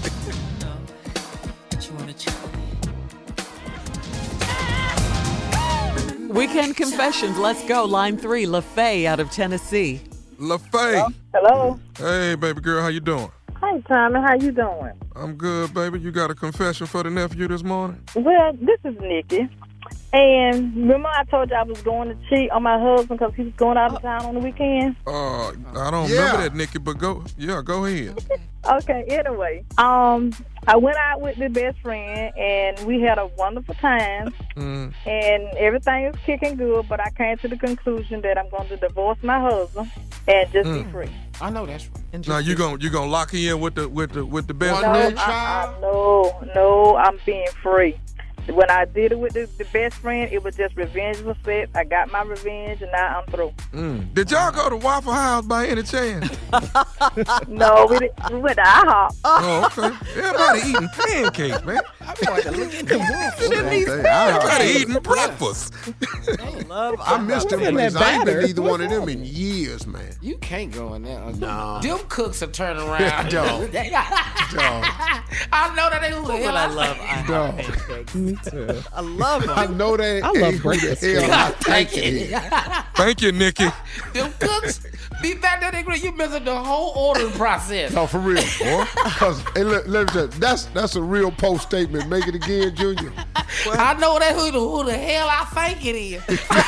Weekend confessions. Let's go. Line 3, LaFay out of Tennessee. LaFay. Hello. Hey, baby girl, how you doing? Hi, Tommy. How you doing? I'm good, baby. You got a confession for the nephew this morning? Well, this is Nikki. And remember I told you I was going to cheat on my husband because he was going out of town on the weekend? I don't remember that, Nikki, but go ahead. Okay, anyway. I went out with my best friend, and we had a wonderful time, and everything is kicking good, but I came to the conclusion that I'm going to divorce my husband and just be free. I know that's right. Now you gonna lock in with the best No, friend? no, I'm being free. When I did it with the best friend, it was just revenge was set. I got my revenge, and now I'm through. Did y'all go to Waffle House by any chance? No, we went to IHOP. Oh, okay. Everybody eating pancakes, man. Everybody eating breakfast. I missed them places. I ain't been to either one of them in years, man. You can't go in there. No. Them cooks are turning around. Dog. I know that they who the hell I love Dog. pancakes. Me too. I love them. I know that. I love breakfast. Thank you. Thank you, Nikki. Them cooks be back there. You missing the whole ordering process. No, for real, boy. Because let me tell you, that's a real post statement. Make it again, Junior. I know that who the hell I think it is.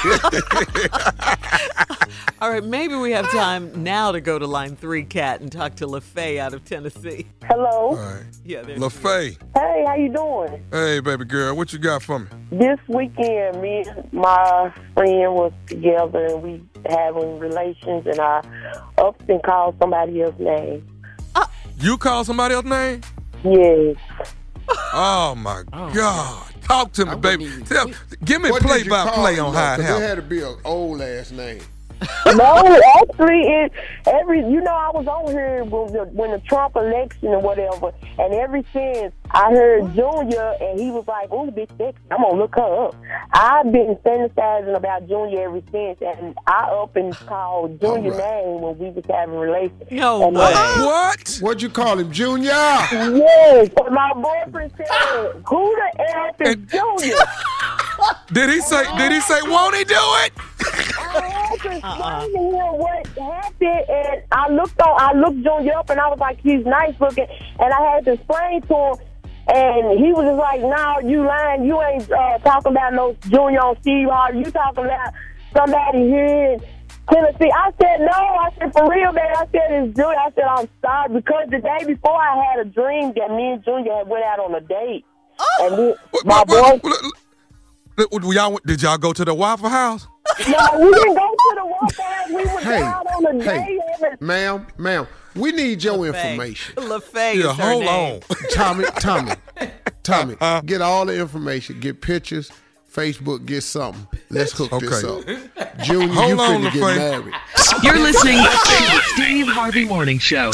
All right, maybe we have time now to go to line 3, Kat, and talk to LaFay out of Tennessee. Hello. All right. Yeah, there's LaFay. Hey, how you doing? Hey, baby girl, what you got for me? This weekend, me and my friend was together, and we having relations, and I upped and called somebody else's name. You call somebody else's name? Yes. Oh my God! Talk to me, baby. Give me What did you call play-by-play him, on though? how it 'Cause happened. It had to be an old ass name. No, actually, I was on here when the Trump election or whatever, and ever since I heard Junior, and he was like, "Oh, bitch, sexy. I'm gonna look her up." I've been fantasizing about Junior ever since, and I up and called Junior's name when we was having relations. No and way. What? What'd you call him, Junior? Yes, but my boyfriend said, "Who the F is Junior?" Did he say? Won't he do it? I had to explain to him what happened, and I looked Junior up, and I was like, he's nice looking, and I had to explain to him, and he was just like, "No, you lying. You ain't talking about no Junior on Steve Harvey. You talking about somebody here in Tennessee." I said, "No." I said, "For real, man." I said, "It's Junior." I said, "I'm sorry," because the day before I had a dream that me and Junior had went out on a date, and then my boy. Did y'all go to the Waffle House? No, we didn't go to the Waffle House. We went out on a date. Ma'am, we need your information. LaFay Yeah, is her hold name. on. Tommy, get all the information, get pictures, Facebook, get something. Let's hook this up. Junior, Hold you on finna to get married. You're listening to the Steve Harvey Morning Show.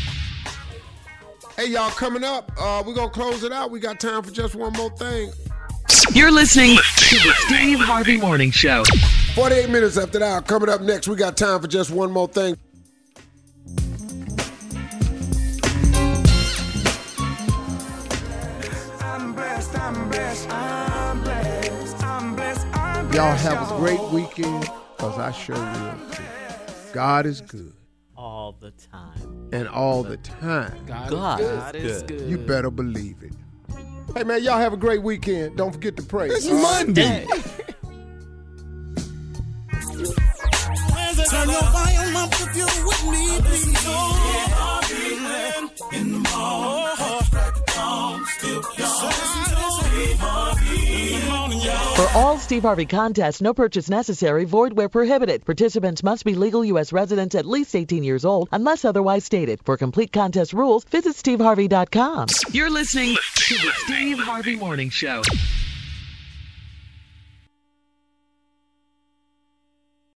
Hey, y'all, coming up, we're going to close it out. We got time for just one more thing. You're listening to the Steve Harvey Morning Show. 48 minutes after that, coming up next, we got time for just one more thing. Y'all have a great weekend, because I sure will too. God is good. All the time. And all the time. God is good. You better believe it. Hey, man, y'all have a great weekend. Don't forget to pray. It's Monday. Turn your volume up if you're with me, please. In the morning, For all Steve Harvey contests, no purchase necessary, void where prohibited. Participants must be legal U.S. residents at least 18 years old, unless otherwise stated. For complete contest rules, visit steveharvey.com. You're listening to the Steve Harvey Morning Show.